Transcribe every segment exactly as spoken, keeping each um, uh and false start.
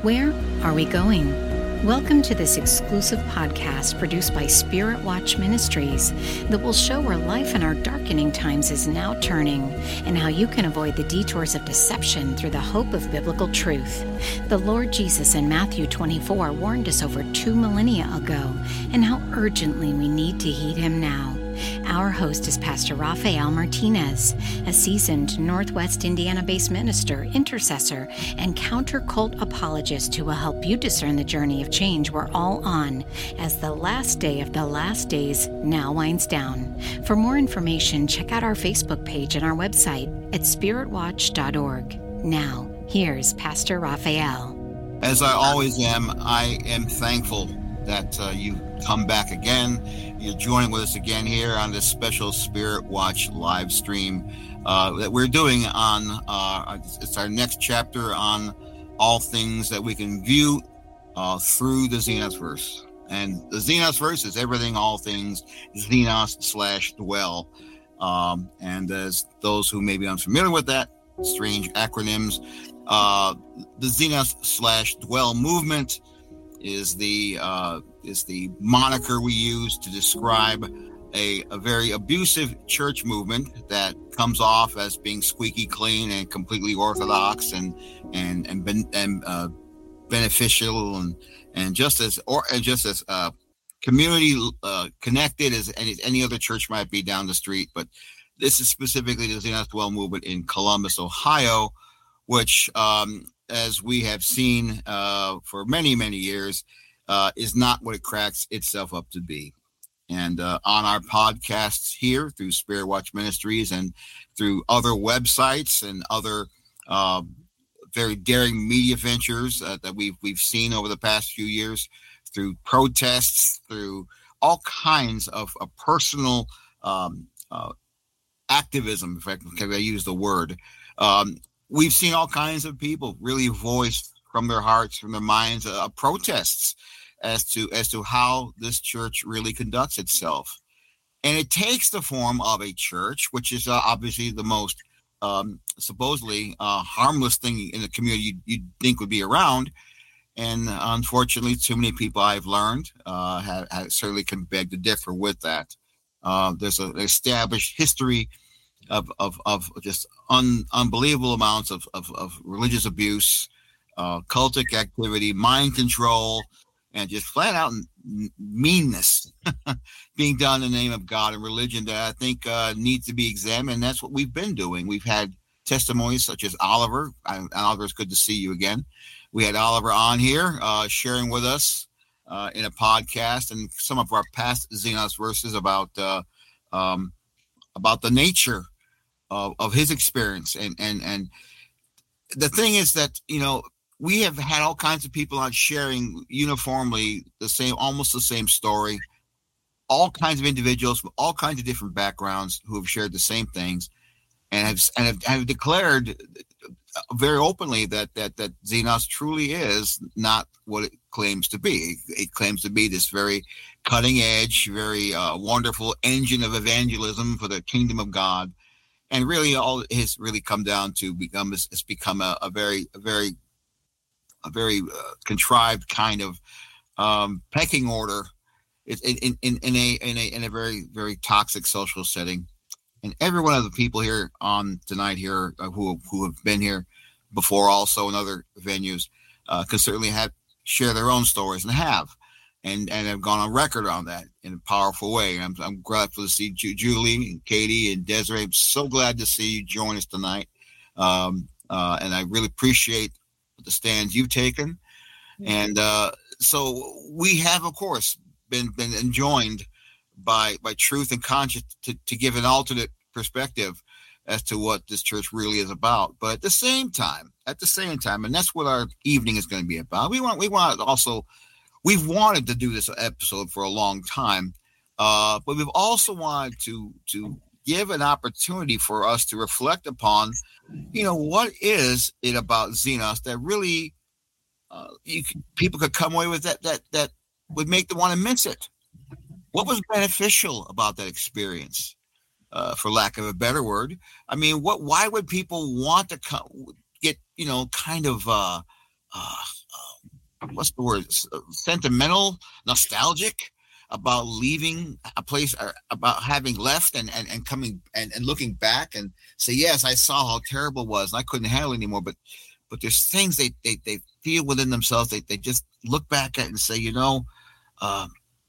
Where are we going? Welcome to this exclusive podcast produced by Spirit Watch Ministries that will show where life in our darkening times is now turning and how you can avoid the detours of deception through the hope of biblical truth. The Lord Jesus in Matthew twenty-four warned us over two millennia ago and how urgently we need to heed him now. Our host is Pastor Rafael Martinez, a seasoned Northwest Indiana-based minister, intercessor, and counter-cult apologist who will help you discern the journey of change we're all on as the last day of the last days now winds down. For more information, check out our Facebook page and our website at spirit watch dot org. Now, here's Pastor Rafael. As I always am, I am thankful that uh, you come back again. You're joining with us again here on this special Spirit Watch live stream uh, that we're doing on, uh, it's our next chapter on all things that we can view uh, through the Xenos verse. And the Xenos verse is everything, all things, Xenos slash dwell. Um, and as those who may be unfamiliar with that, strange acronyms, uh, the Xenos slash dwell movement is the uh, is the moniker we use to describe a, a very abusive church movement that comes off as being squeaky clean and completely orthodox and and and, ben, and uh, beneficial and and just as or and just as uh, community uh, connected as any, any other church might be down the street. But this is specifically the Xenos Dwell movement in Columbus, Ohio, which um, as we have seen uh, for many, many years, uh, is not what it cracks itself up to be. And uh, on our podcasts here through Spirit Watch Ministries and through other websites and other uh, very daring media ventures uh, that we've we've seen over the past few years, through protests, through all kinds of, of personal um, uh, activism, if I can I use the word, um, we've seen all kinds of people really voice from their hearts, from their minds, uh, protests as to as to how this church really conducts itself. And it takes the form of a church, which is uh, obviously the most um, supposedly uh, harmless thing in the community you'd, you'd think would be around. And unfortunately, too many people I've learned uh, have, have certainly can beg to differ with that. Uh, there's an established history of of of just un, unbelievable amounts of, of, of religious abuse, uh, cultic activity, mind control, and just flat out meanness being done in the name of God and religion that I think uh, needs to be examined. And that's what we've been doing. We've had testimonies such as Oliver. I, Oliver, it's good to see you again. We had Oliver on here uh, sharing with us uh, in a podcast and some of our past Xenos verses about uh, um, about the nature Of, of his experience. And, and, and the thing is that, you know, we have had all kinds of people on sharing uniformly the same, almost the same story, all kinds of individuals from all kinds of different backgrounds who have shared the same things and have, and have, have declared very openly that, that, that Xenos truly is not what it claims to be. It claims to be this very cutting edge, very uh, wonderful engine of evangelism for the kingdom of God. And really, all it has really come down to become it's become a, a very, a very, a very uh, contrived kind of um, pecking order in, in, in, in a in a in a very, very toxic social setting. And every one of the people here on tonight here uh, who who have been here before, also in other venues, uh, can certainly have share their own stories and have. And and have gone on record on that in a powerful way. I'm I'm grateful to see Ju- Julie and Katie and Desiree. I'm so glad to see you join us tonight. Um, uh, and I really appreciate the stands you've taken. Mm-hmm. And uh, so we have, of course, been been enjoined by by truth and conscience to, to give an alternate perspective as to what this church really is about. But at the same time, at the same time, and that's what our evening is going to be about. We want we want also. We've wanted to do this episode for a long time, uh, but we've also wanted to to give an opportunity for us to reflect upon, you know, what is it about Xenos that really uh, you could, people could come away with that that that would make them want to miss it. What was beneficial about that experience, uh, for lack of a better word? I mean, what? Why would people want to come, get, you know, kind of uh, uh, what's the word, sentimental, nostalgic about leaving a place, or about having left and, and, and coming and, and looking back and say, yes, I saw how terrible it was and I couldn't handle it anymore. But but there's things they, they, they feel within themselves. They, they just look back at and say, you know, um,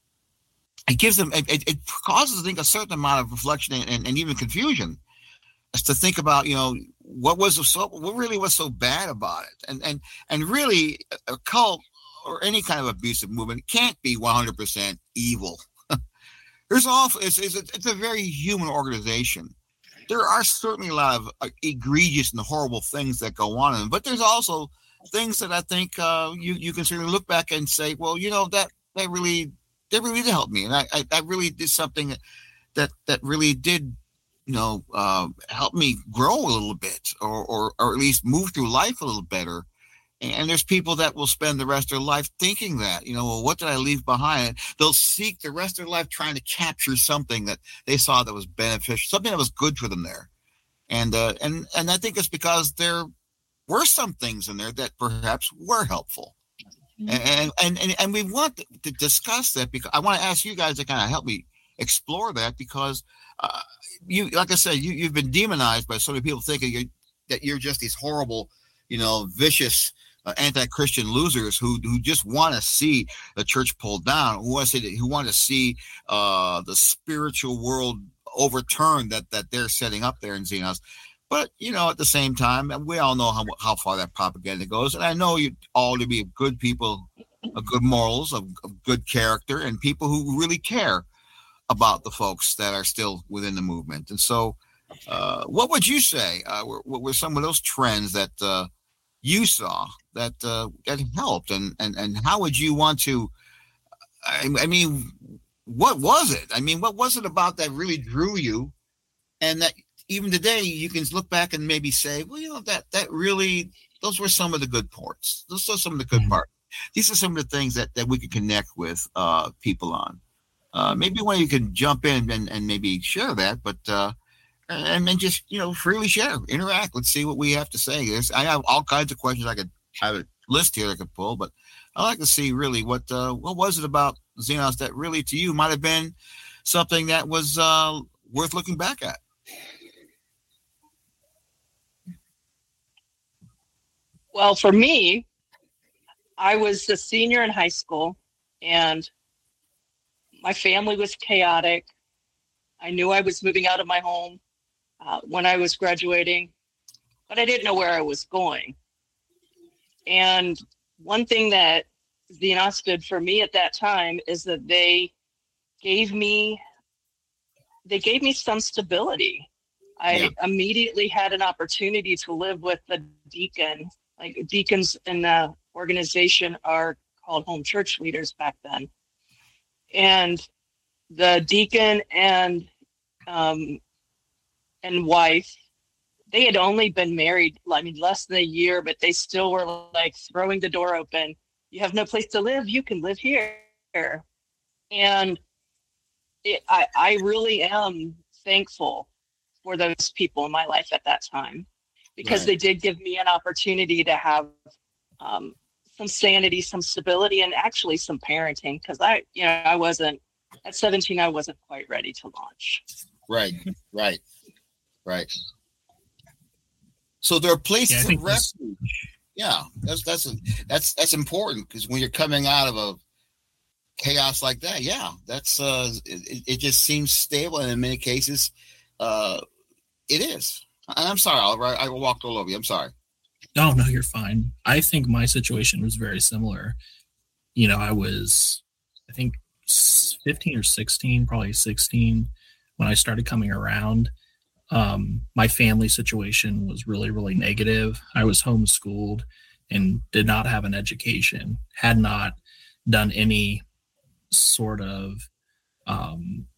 it gives them, it, it causes, I think, a certain amount of reflection and, and, and even confusion as to think about, you know, what was so, what really was so bad about it. And, and, and really a cult or any kind of abusive movement can't be one hundred percent evil. There's awful, it's, it's, a, it's a very human organization. There are certainly a lot of uh, egregious and horrible things that go on in them, but there's also things that I think uh, you, you can certainly look back and say, well, you know, that, that really, that really did help me. And I, I, I really did something that, that really did, you know, uh, help me grow a little bit, or, or, or at least move through life a little better. And there's people that will spend the rest of their life thinking that, you know, well, what did I leave behind? They'll seek the rest of their life trying to capture something that they saw that was beneficial, something that was good for them there. And, uh, and, and I think it's because there were some things in there that perhaps were helpful. And, and, and, and we want to discuss that, because I want to ask you guys to kind of help me explore that, because uh, you, like I said, you, you've been demonized by so many people thinking you're, that you're just these horrible, you know, vicious, uh, anti-Christian losers who, who just want to see the church pulled down, who want to see, who want to see uh, the spiritual world overturned that, that they're setting up there in Xenos. But, you know, at the same time, we all know how how far that propaganda goes. And I know you all to be good people, of good morals, of, of good character, and people who really care about the folks that are still within the movement. And so uh, what would you say uh, were, were some of those trends that uh, you saw that uh, that helped? And, and, and how would you want to, I, I mean, what was it? I mean, what was it about that really drew you, and that even today you can look back and maybe say, well, you know, that that really, those were some of the good parts. Those are some of the good mm-hmm. parts. These are some of the things that, that we can connect with uh, people on. Uh, maybe when you can jump in and, and maybe share that, but uh, and then just, you know, freely share, interact. Let's see what we have to say. There's, I have all kinds of questions. I could have a list here I could pull, but I like to see really what uh, what was it about Xenos that really to you might have been something that was uh, worth looking back at. Well, for me, I was a senior in high school, and my family was chaotic. I knew I was moving out of my home uh, when I was graduating, but I didn't know where I was going. And one thing that Xenos did for me at that time is that they gave me, they gave me some stability. I yeah. immediately had an opportunity to live with the deacon. Like deacons in the organization are called home church leaders back then. And the deacon and um, and wife, they had only been married, I mean, less than a year, but they still were like throwing the door open. You have no place to live, you can live here. And it, I, I really am thankful for those people in my life at that time, because right. they did give me an opportunity to have um, some sanity, some stability, and actually some parenting. Because I, you know, I wasn't at seventeen. I wasn't quite ready to launch. Right, right, right. So there are places yeah, of refuge. Yeah, that's that's a, that's that's important, because when you're coming out of a chaos like that, yeah, that's uh, it, it just seems stable, and in many cases, uh, it is. And I'm sorry, Oliver, I walked all over you. I'm sorry. No, no, you're fine. I think my situation was very similar. You know, I was, I think, fifteen or sixteen, probably sixteen, when I started coming around. Um, my family situation was really, really negative. I was homeschooled and did not have an education, had not done any sort of, um,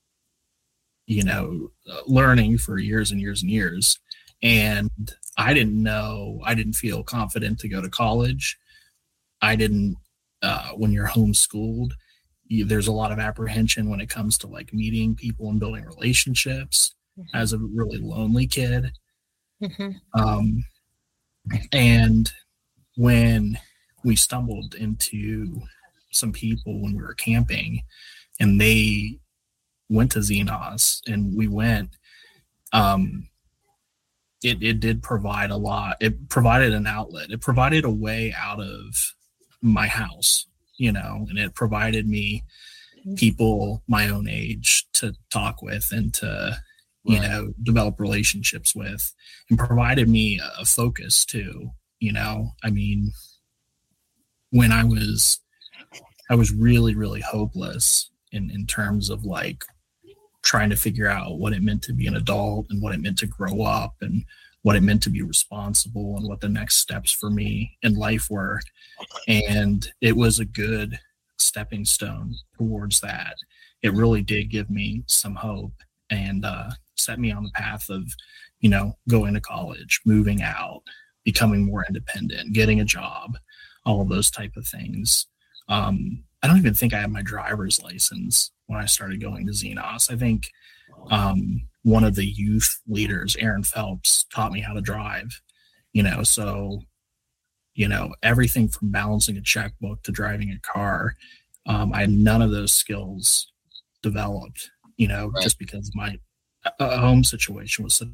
you know, learning for years and years and years. And I didn't know, I didn't feel confident to go to college. I didn't, uh, when you're homeschooled, you, there's a lot of apprehension when it comes to like meeting people and building relationships. Mm-hmm. As a really lonely kid. Mm-hmm. Um, and when we stumbled into some people when we were camping, and they went to Xenos, and we went. Um, it it did provide a lot. It provided an outlet. It provided a way out of my house, you know, and it provided me people my own age to talk with and to, you right. know, develop relationships with, and provided me a focus too. You know, I mean, when I was, I was really, really hopeless in, in terms of like trying to figure out what it meant to be an adult and what it meant to grow up and what it meant to be responsible and what the next steps for me in life were. And it was a good stepping stone towards that. It really did give me some hope and uh, set me on the path of, you know, going to college, moving out, becoming more independent, getting a job, all of those type of things. Um, I don't even think I had my driver's license when I started going to Xenos. I think um, one of the youth leaders, Aaron Phelps, taught me how to drive, you know, so, you know, everything from balancing a checkbook to driving a car. Um, I had none of those skills developed, you know, right. just because my uh, home situation was so.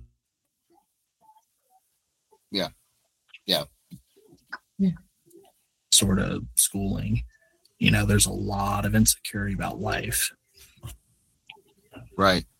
Yeah. Yeah. Yeah. Sort of schooling, you know, there's a lot of insecurity about life. Right.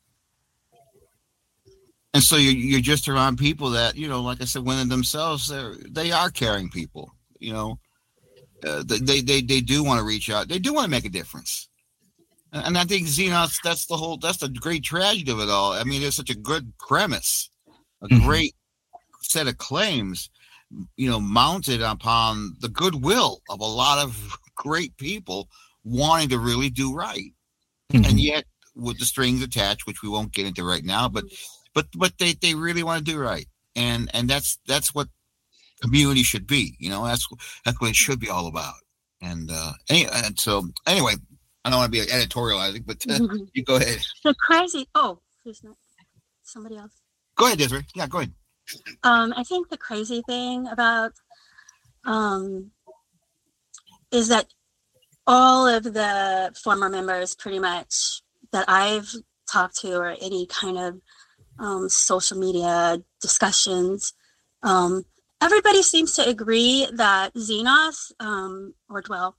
And so you're, you're just around people that, you know, like I said, women themselves, they're, they are caring people, you know, uh, they, they, they do want to reach out. They do want to make a difference. And, and I think Xenos, that's the whole, that's the great tragedy of it all. I mean, there's such a good premise, a mm-hmm. great set of claims, you know, mounted upon the goodwill of a lot of great people wanting to really do right. Mm-hmm. And yet with the strings attached, which we won't get into right now, but, but, but they, they really want to do right. And, and that's, that's what community should be, you know, that's, that's what it should be all about. And, uh, any, and so anyway, I don't want to be editorializing, but uh, mm-hmm. you go ahead. The crazy, oh, who's not? Somebody else. Go ahead, Desiree. Yeah, go ahead. Um, I think the crazy thing about um, is that all of the former members pretty much that I've talked to or any kind of um, social media discussions, um, everybody seems to agree that Xenos um, or Dwell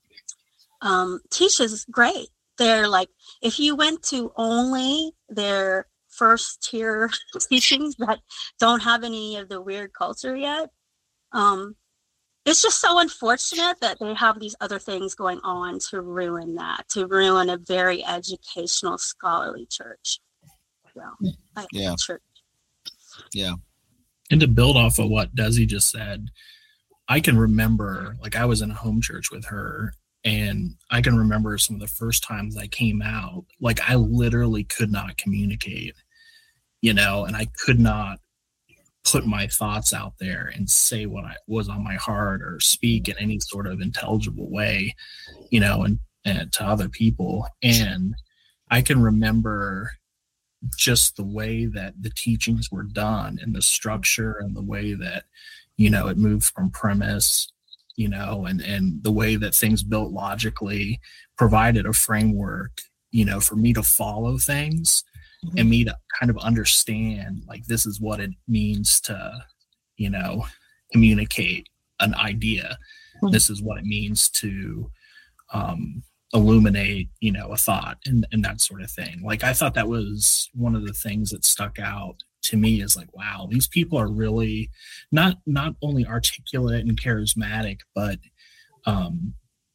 um, teaches great. They're like, if you went to only their first tier teachings that don't have any of the weird culture yet, um, it's just so unfortunate that they have these other things going on to ruin that, to ruin a very educational, scholarly church. Well, yeah. Church. Yeah. And to build off of what Desi just said, I can remember, like, I was in a home church with her, and I can remember some of the first times I came out, like, I literally could not communicate, you know, and I could not put my thoughts out there and say what I was on my heart or speak in any sort of intelligible way, you know, and, and to other people. And I can remember just the way that the teachings were done and the structure and the way that, you know, it moved from premise, you know, and, and the way that things built logically provided a framework, you know, for me to follow things mm-hmm. and me to kind of understand, like, this is what it means to, you know, communicate an idea. Mm-hmm. This is what it means to um, illuminate, you know, a thought and, and that sort of thing. Like, I thought that was one of the things that stuck out to me, is like, wow, these people are really not not only articulate and charismatic, but um,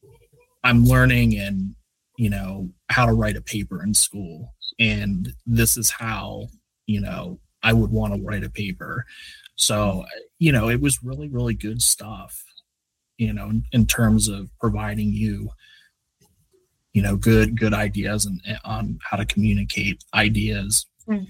I'm learning and, you know, how to write a paper in school. And this is how, you know, I would want to write a paper. So, you know, it was really, really good stuff, you know, in, in terms of providing you, you know, good, good ideas and on how to communicate ideas. Mm.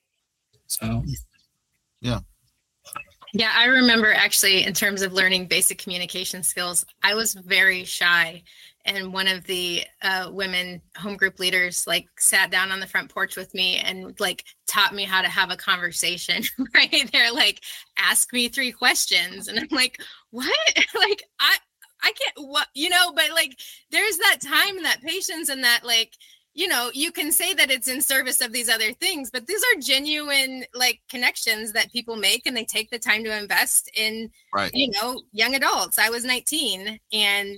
So, yeah. Yeah, I remember actually, in terms of learning basic communication skills, I was very shy. And one of the uh, women home group leaders, like, sat down on the front porch with me and, like, taught me how to have a conversation right there, like, ask me three questions. And I'm like, what? like, I, I can't, what, you know, but like, there's that time and that patience and that, like, you know, you can say that it's in service of these other things, but these are genuine, like, connections that people make, and they take the time to invest in, right. you know, young adults. I was nineteen, and,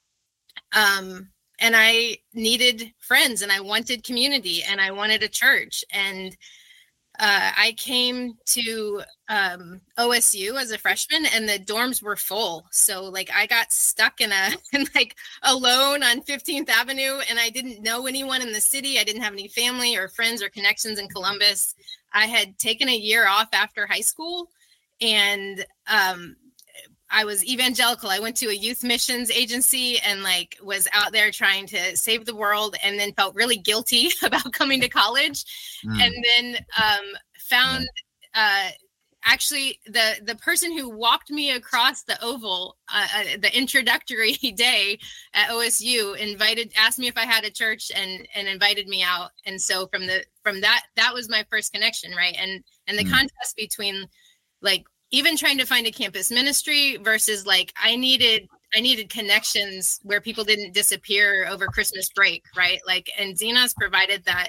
um, and I needed friends, and I wanted community, and I wanted a church. And uh, I came to um, O S U as a freshman, and the dorms were full. So like I got stuck in a in like alone on fifteenth Avenue, and I didn't know anyone in the city. I didn't have any family or friends or connections in Columbus. I had taken a year off after high school, and um, I was evangelical. I went to a youth missions agency and like was out there trying to save the world, and then felt really guilty about coming to college. Mm. And then um, found uh, actually the, the person who walked me across the oval, uh, uh, the introductory day at O S U, invited, asked me if I had a church, and, and invited me out. And so from the, from that, that was my first connection. Right. And, and the mm. contrast between like, even trying to find a campus ministry versus like I needed I needed connections where people didn't disappear over Christmas break, right? Like, and Xenos provided that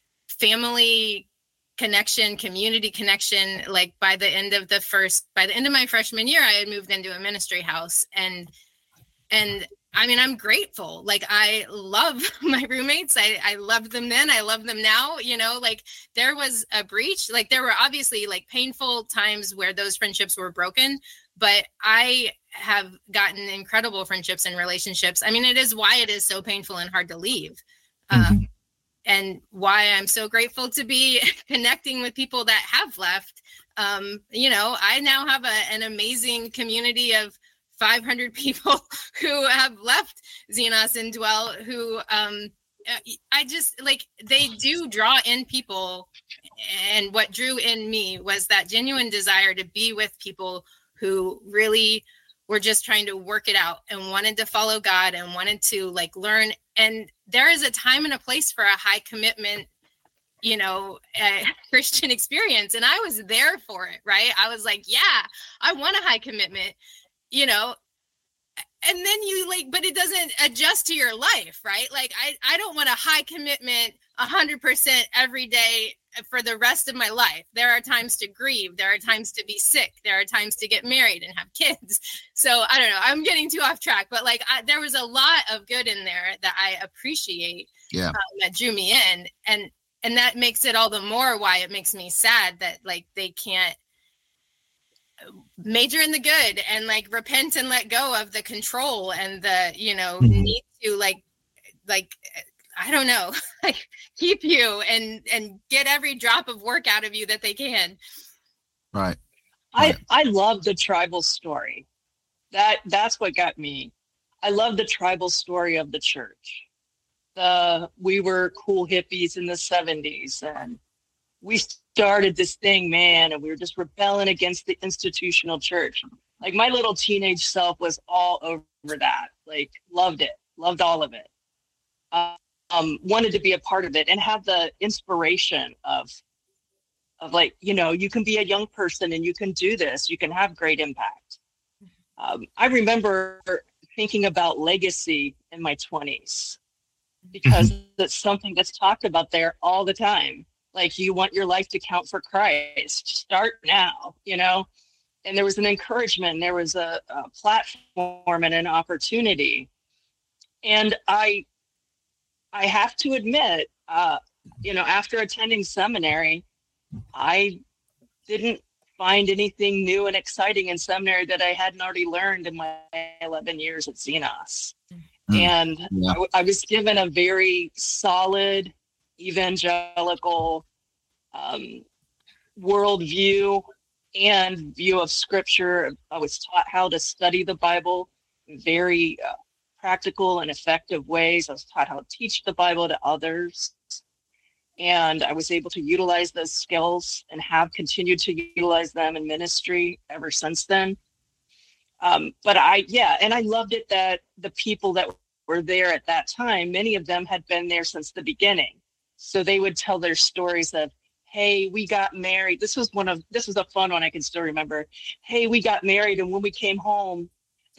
family connection, community connection. Like by the end of the first, by the end of my freshman year, I had moved into a ministry house, and and I mean, I'm grateful. Like, I love my roommates. I, I loved them then. I love them now. You know, like there was a breach. Like there were obviously like painful times where those friendships were broken, but I have gotten incredible friendships and relationships. I mean, it is why it is so painful and hard to leave. Mm-hmm. Um, and why I'm so grateful to be connecting with people that have left. Um, you know, I now have a, an amazing community of five hundred people who have left Xenos and Dwell, who um, I just like, they do draw in people. And what drew in me was that genuine desire to be with people who really were just trying to work it out and wanted to follow God and wanted to like learn. And there is a time and a place for a high commitment, you know, uh, Christian experience. And I was there for it, right? I was like, yeah, I want a high commitment. You know, and then you like, but it doesn't adjust to your life, right? Like, I, I don't want a high commitment a hundred percent every day for the rest of my life. There are times to grieve. There are times to be sick. There are times to get married and have kids. So I don't know, I'm getting too off track, but like, I, there was a lot of good in there that I appreciate. Yeah. Um, that drew me in. And, and that makes it all the more why it makes me sad that like, they can't major in the good and like repent and let go of the control and the, you know, mm-hmm. need to like, like, I don't know, like keep you and, and get every drop of work out of you that they can. Right. I, I love the tribal story. That that's what got me. I love the tribal story of the church. The, we were cool hippies in the seventies, and we started this thing, man, and we were just rebelling against the institutional church. Like my little teenage self was all over that, like loved it, loved all of it. Um, wanted to be a part of it and have the inspiration of, of like, you know, you can be a young person and you can do this, you can have great impact. Um, I remember thinking about legacy in my twenties because it's something that's talked about there all the time. Like, you want your life to count for Christ, start now, you know? And there was an encouragement, and there was a, a platform and an opportunity. And I, I have to admit, uh, you know, after attending seminary, I didn't find anything new and exciting in seminary that I hadn't already learned in my eleven years at Xenos. Mm. And yeah. I, I was given a very solid evangelical um, worldview and view of scripture. I was taught how to study the Bible in very uh, practical and effective ways. I was taught how to teach the Bible to others. And I was able to utilize those skills and have continued to utilize them in ministry ever since then. Um, but I, yeah, and I loved it that the people that were there at that time, many of them had been there since the beginning. So they would tell their stories of, hey, we got married. This was one of, this was a fun one I can still remember. Hey, we got married. And when we came home,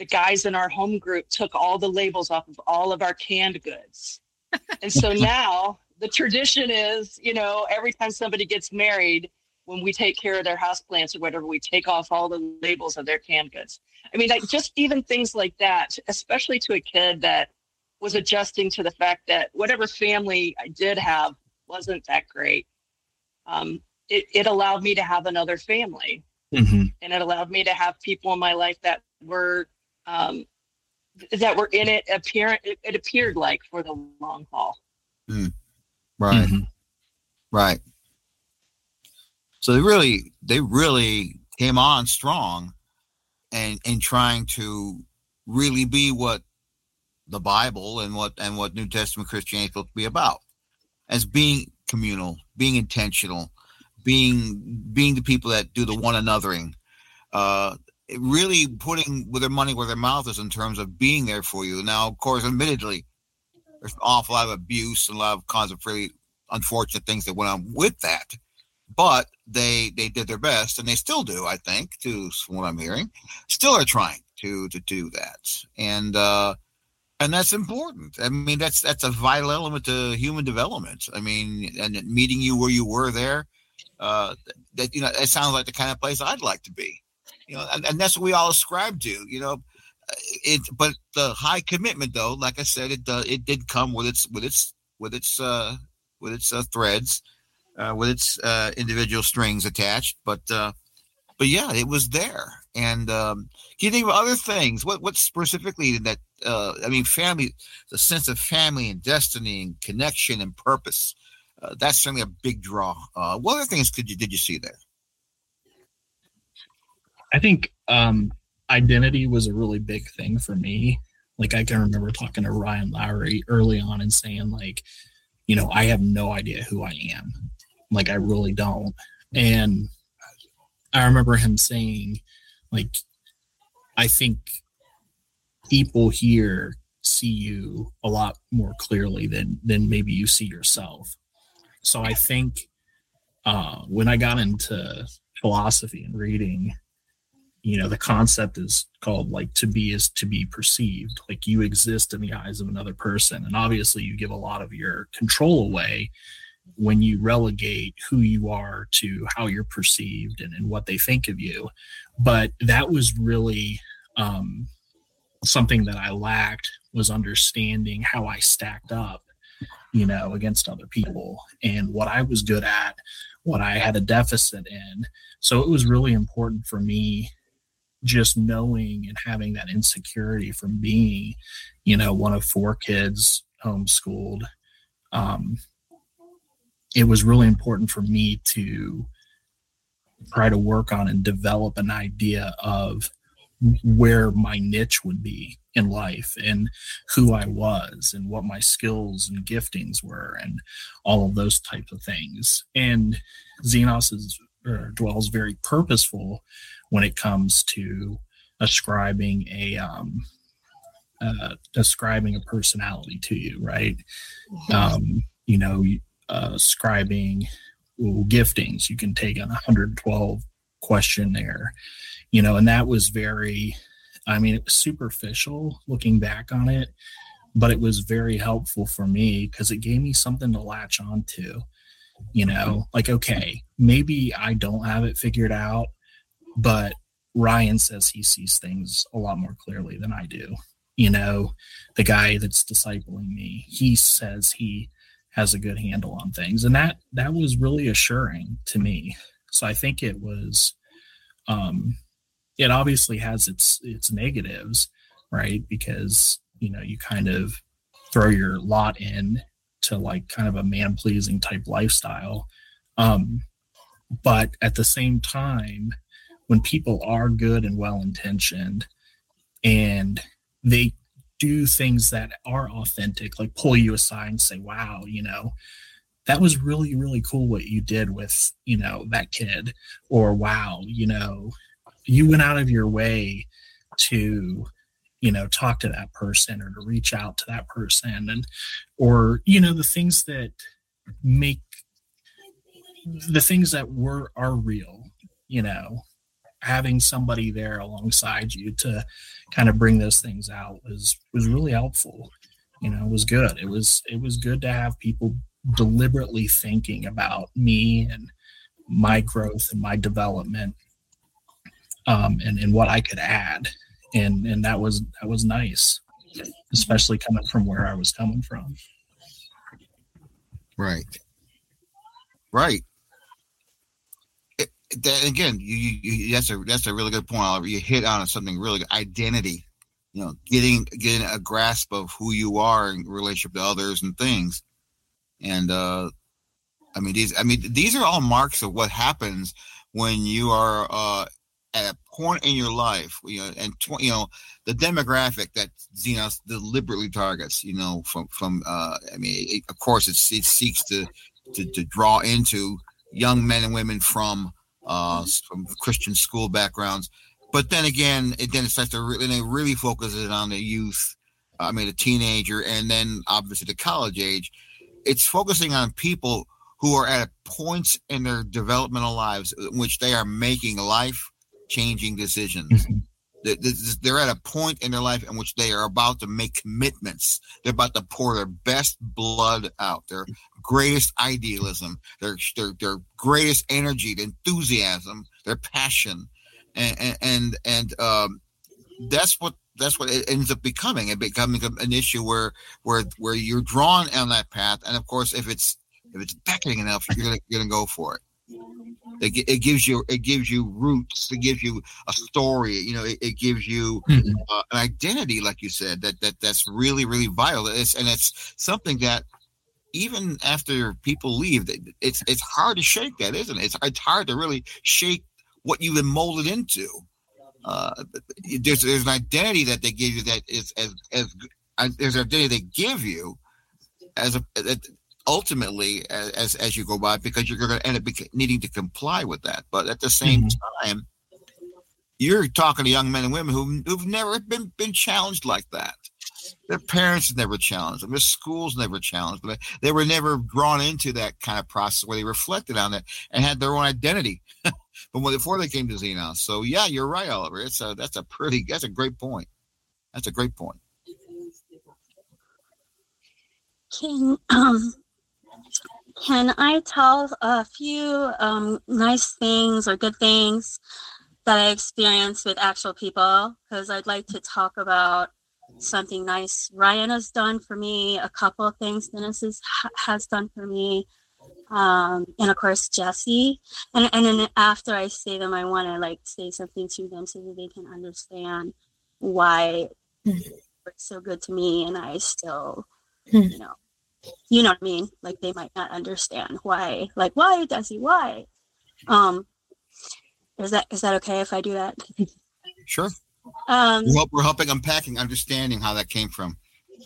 the guys in our home group took all the labels off of all of our canned goods. And so now the tradition is, you know, every time somebody gets married, when we take care of their houseplants or whatever, we take off all the labels of their canned goods. I mean, like just even things like that, especially to a kid that was adjusting to the fact that whatever family I did have wasn't that great. Um, it, it allowed me to have another family. Mm-hmm. And it allowed me to have people in my life that were um, that were in it, appear, it, it appeared like for the long haul. Mm. Right. Mm-hmm. Right. So they really, they really came on strong and, and trying to really be what the Bible and what, and what New Testament Christianity is supposed to be about, as being communal, being intentional, being, being the people that do the one anothering, uh, really putting with their money where their mouth is in terms of being there for you. Now, of course, admittedly, there's an awful lot of abuse and a lot of kinds of really unfortunate things that went on with that. But they they did their best, and they still do, I think, to from what I'm hearing, still are trying to to do that, and uh, and that's important. I mean, that's that's a vital element to human development. I mean, and meeting you where you were there, uh, that you know, it sounds like the kind of place I'd like to be, you know, and, and that's what we all ascribe to, you know. It, but the high commitment, though, like I said, it uh, it did come with its with its with its uh, with its uh, threads. Uh, with its uh, individual strings attached, but uh, but yeah, it was there. And um, can you think of other things? What what specifically that? Uh, I mean, family, the sense of family and destiny and connection and purpose. Uh, that's certainly a big draw. Uh, what other things could you did you see there? I think um, identity was a really big thing for me. Like I can remember talking to Ryan Lowry early on and saying, like, you know, I have no idea who I am. Like, I really don't. And I remember him saying, like, I think people here see you a lot more clearly than, than maybe you see yourself. So I think uh, when I got into philosophy and reading, you know, the concept is called, like, to be is to be perceived. Like, you exist in the eyes of another person. And obviously you give a lot of your control away when you relegate who you are to how you're perceived and, and what they think of you. But that was really um, something that I lacked, was understanding how I stacked up, you know, against other people and what I was good at, what I had a deficit in. So it was really important for me just knowing and having that insecurity from being, you know, one of four kids, homeschooled. Um, it was really important for me to try to work on and develop an idea of where my niche would be in life and who I was and what my skills and giftings were and all of those types of things. And Xenos is, or Dwell's very purposeful when it comes to ascribing a um, uh, ascribing a personality to you, right? Mm-hmm. Um, you know, uh, ascribing well, giftings. You can take a one hundred twelve questionnaire, you know, and that was very, I mean, it was superficial looking back on it, but it was very helpful for me because it gave me something to latch on to, you know, like, okay, maybe I don't have it figured out, but Ryan says he sees things a lot more clearly than I do. You know, the guy that's discipling me, he says he has a good handle on things. And that, that was really assuring to me. So I think it was, um, it obviously has its, its negatives, right? Because, you know, you kind of throw your lot in to like kind of a man pleasing type lifestyle. Um, but at the same time, when people are good and well-intentioned and they do things that are authentic, like pull you aside and say, wow, you know, that was really, really cool what you did with, you know, that kid, or wow, you know, you went out of your way to, you know, talk to that person or to reach out to that person, and, or, you know, the things that make the things that were, are real, you know, having somebody there alongside you to kind of bring those things out was was really helpful. You know, it was good. It was it was good to have people deliberately thinking about me and my growth and my development, um, and and what I could add, and and that was that was nice, especially coming from where I was coming from. Right. Right. It, that, again, you, you, you, that's a that's a really good point, Oliver. You hit on something really good. Identity. You know, getting getting a grasp of who you are in relationship to others and things. And uh, I mean these. I mean these are all marks of what happens when you are uh, at a point in your life. You know, and tw- you know the demographic that Xenos deliberately targets. You know, from from. Uh, I mean, it, of course, it's, it seeks to, to to draw into young men and women from uh, from Christian school backgrounds. But then again, it then it starts to really, then it really focuses on the youth. I mean, the teenager, and then obviously the college age. It's focusing on people who are at points in their developmental lives in which they are making life-changing decisions. Mm-hmm. They're at a point in their life in which they are about to make commitments. They're about to pour their best blood out, their greatest idealism, their their, their greatest energy, their enthusiasm, their passion. And and and um, that's what that's what it ends up becoming. It becoming an issue where where where you're drawn on that path. And of course, if it's if it's beckoning enough, you're gonna you're gonna go for it. It, it gives you it gives you roots. It gives you a story. You know, it, it gives you mm-hmm. uh, an identity, like you said, that that that's really really vital. It's, and it's something that even after people leave, it's it's hard to shake that, isn't it? It's it's hard to really shake what you've been molded into. Uh, there's there's an identity that they give you that is as as uh, there's an identity they give you as a that ultimately as as you go by, because you're going to end up needing to comply with that. But at the same mm-hmm. time, you're talking to young men and women who who've never been been challenged like that. Their parents never challenged them. Their schools never challenged them. They were never drawn into that kind of process where they reflected on it and had their own identity. But before they came to Xenos. So yeah, you're right, Oliver. It's a that's a pretty that's a great point. That's a great point. Can um can I tell a few um nice things or good things that I experienced with actual people? Because I'd like to talk about something nice Ryan has done for me, a couple of things Dennis has, has done for me. Um, and of course, Jesse. And and then after I say them, I want to like say something to them so that they can understand why it's so good to me. And I still, you know, you know what I mean? Like they might not understand why, like, why, Jesse, why? Um, is that, is that okay if I do that? Sure. Um, we're, we're helping unpacking, understanding how that came from.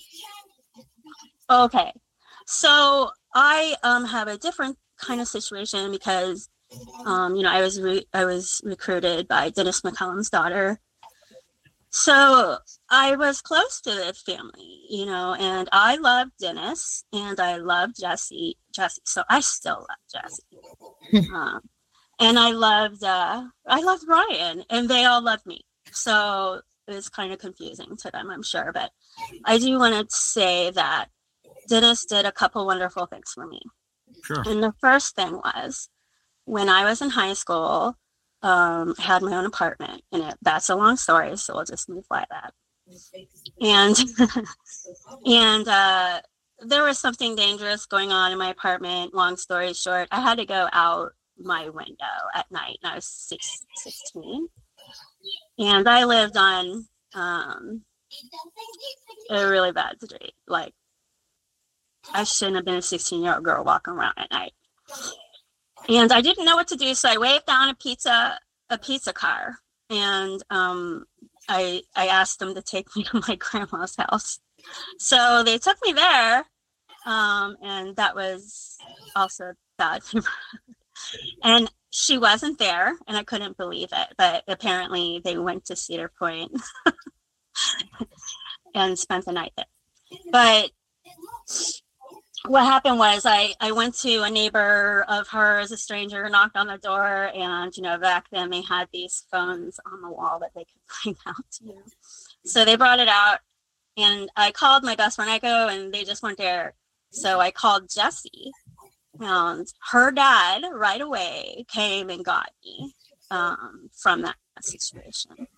Okay. So I um, have a different kind of situation because, um, you know, I was re- I was recruited by Dennis McCullum's daughter. So I was close to the family, you know, and I loved Dennis and I loved Jesse. Jesse. So I still love Jesse. um, and I loved uh, I loved Ryan, and they all loved me. So it was kind of confusing to them, I'm sure. But I do want to say that Dennis did a couple wonderful things for me. Sure. And the first thing was when I was in high school, um, I had my own apartment, and it, that's a long story, so we'll just move by that. And and uh, there was something dangerous going on in my apartment. Long story short, I had to go out my window at night, and I was six, sixteen. And I lived on um, a really bad street. Like, I shouldn't have been a sixteen-year-old girl walking around at night. And I didn't know what to do, so I waved down a pizza, a pizza car, and um, I I asked them to take me to my grandma's house. So they took me there, um, and that was also bad. And she wasn't there, and I couldn't believe it. But apparently, they went to Cedar Point and spent the night there. But what happened was I, I went to a neighbor of hers, a stranger, knocked on the door, and, you know, back then they had these phones on the wall that they could point out to you. So they brought it out, and I called my best friend Echo, and they just weren't there. So I called Jessie, and her dad right away came and got me um, from that situation.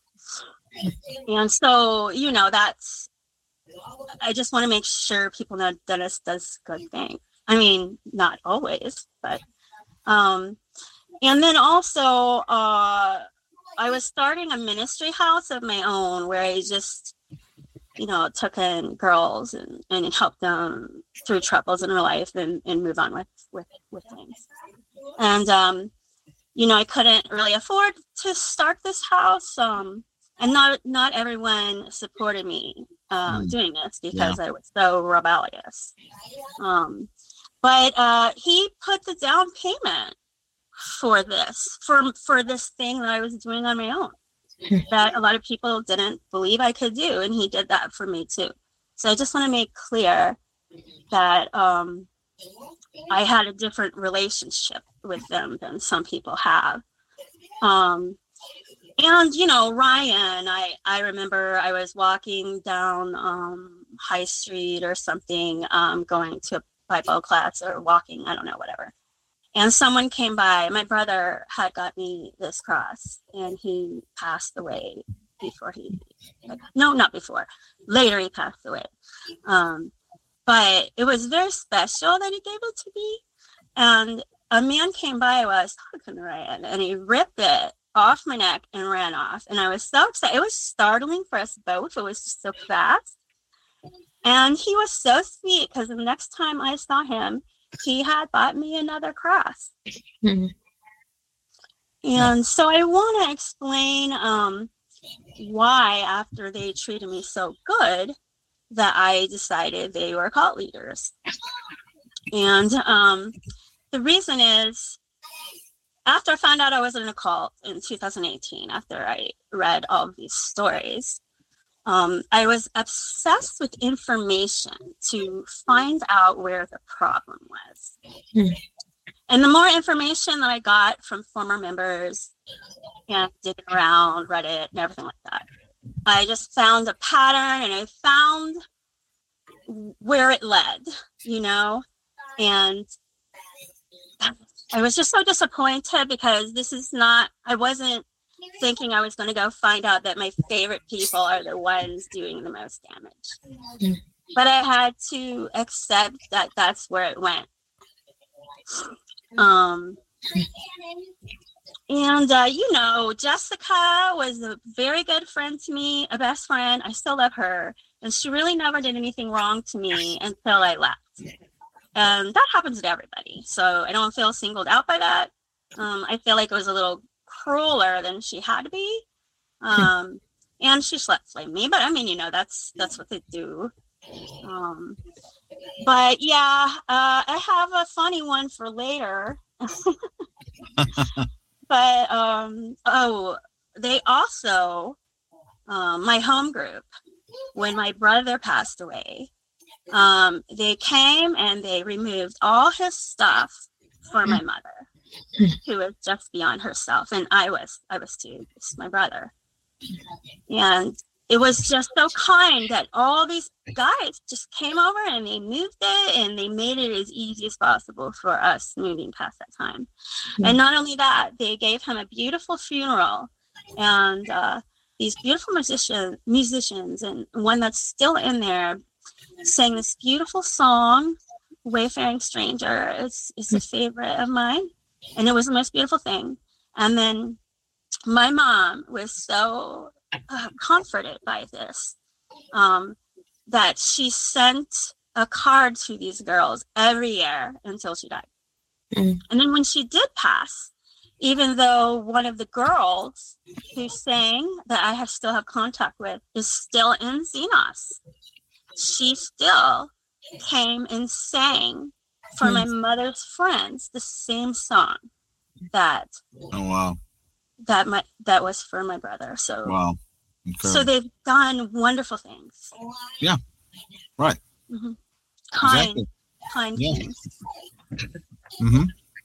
And so, you know, that's, I just want to make sure people know Dennis does good things. I mean, not always, but, um, and then also, uh, I was starting a ministry house of my own where I just, you know, took in girls and, and helped them through troubles in their life and, and move on with, with, with things. And, um, you know, I couldn't really afford to start this house. Um, and not, not everyone supported me um, mm. doing this because yeah. I was so rebellious. Um, but uh, he put the down payment for this, for, for this thing that I was doing on my own that a lot of people didn't believe I could do. And he did that for me too. So I just want to make clear that um, I had a different relationship with them than some people have. Um, and, you know, Ryan, I, I remember I was walking down um, High Street or something, um, going to a Bible class or walking, I don't know, whatever. And someone came by. My brother had got me this cross, and he passed away before he, no, not before. Later he passed away. Um, but it was very special that he gave it to me. And a man came by while I was talking to Ryan, and he ripped it off my neck and ran off. And I was so excited. It was startling for us both. It was just so fast. And he was so sweet because the next time I saw him, he had bought me another cross. Mm-hmm. And so I want to explain um, why, after they treated me so good, that I decided they were cult leaders. And um, the reason is, after I found out I was in a cult in two thousand eighteen, after I read all of these stories, um, I was obsessed with information to find out where the problem was. Mm. And the more information that I got from former members and digging around Reddit and everything like that, I just found a pattern, and I found where it led, you know, and I was just so disappointed because this is not, I wasn't thinking I was going to go find out that my favorite people are the ones doing the most damage. Mm. But I had to accept that that's where it went. Um, and, uh, you know, Jessica was a very good friend to me, a best friend. I still love her. And she really never did anything wrong to me until I left. And that happens to everybody. So I don't feel singled out by that. Um, I feel like it was a little crueler than she had to be. Um, and she slut flamed me. But I mean, you know, that's that's what they do. Um, but yeah, uh, I have a funny one for later. But, um, oh, they also, um, my home group, when my brother passed away, um, they came and they removed all his stuff for my mother, who was just beyond herself. And I was, I was too, it's my brother. And it was just so kind that all these guys just came over and they moved it, and they made it as easy as possible for us moving past that time. Mm-hmm. And not only that, they gave him a beautiful funeral, and uh, these beautiful musician, musicians, and one that's still in there, sang this beautiful song, Wayfaring Stranger. It's, it's a favorite of mine, and it was the most beautiful thing. And then my mom was so Uh, comforted by this, um, that she sent a card to these girls every year until she died. Mm. And then when she did pass, even though one of the girls who sang that I have still have contact with is still in Xenos, she still came and sang for mm. my mother's friends the same song that oh wow that my that was for my brother. So wow. Okay. So they've done wonderful things. Yeah, right. Mm-hmm. Kind. Exactly. kind Yeah. things. Mm-hmm.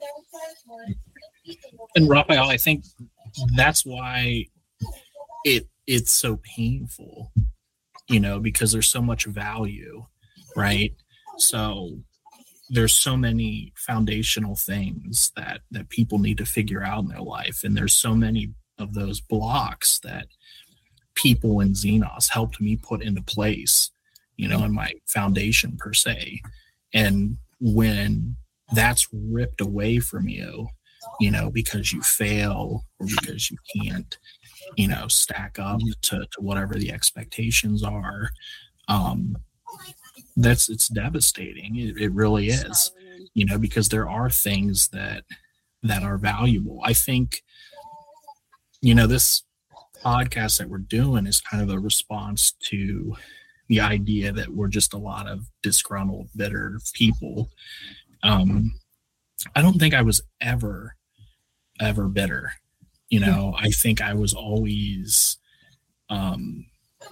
And Raphael, I think that's why it it's so painful, you know, because there's so much value, right? So there's so many foundational things that that people need to figure out in their life, and there's so many of those blocks that people in Xenos helped me put into place, you know, in my foundation per se. And when that's ripped away from you, you know, because you fail or because you can't, you know, stack up to, to whatever the expectations are, um, that's, it's devastating. It, it really is, you know, because there are things that, that are valuable. I think, you know, this podcast that we're doing is kind of a response to the idea that we're just a lot of disgruntled, bitter people. Um, I don't think I was ever, ever bitter. You know, I think I was always um,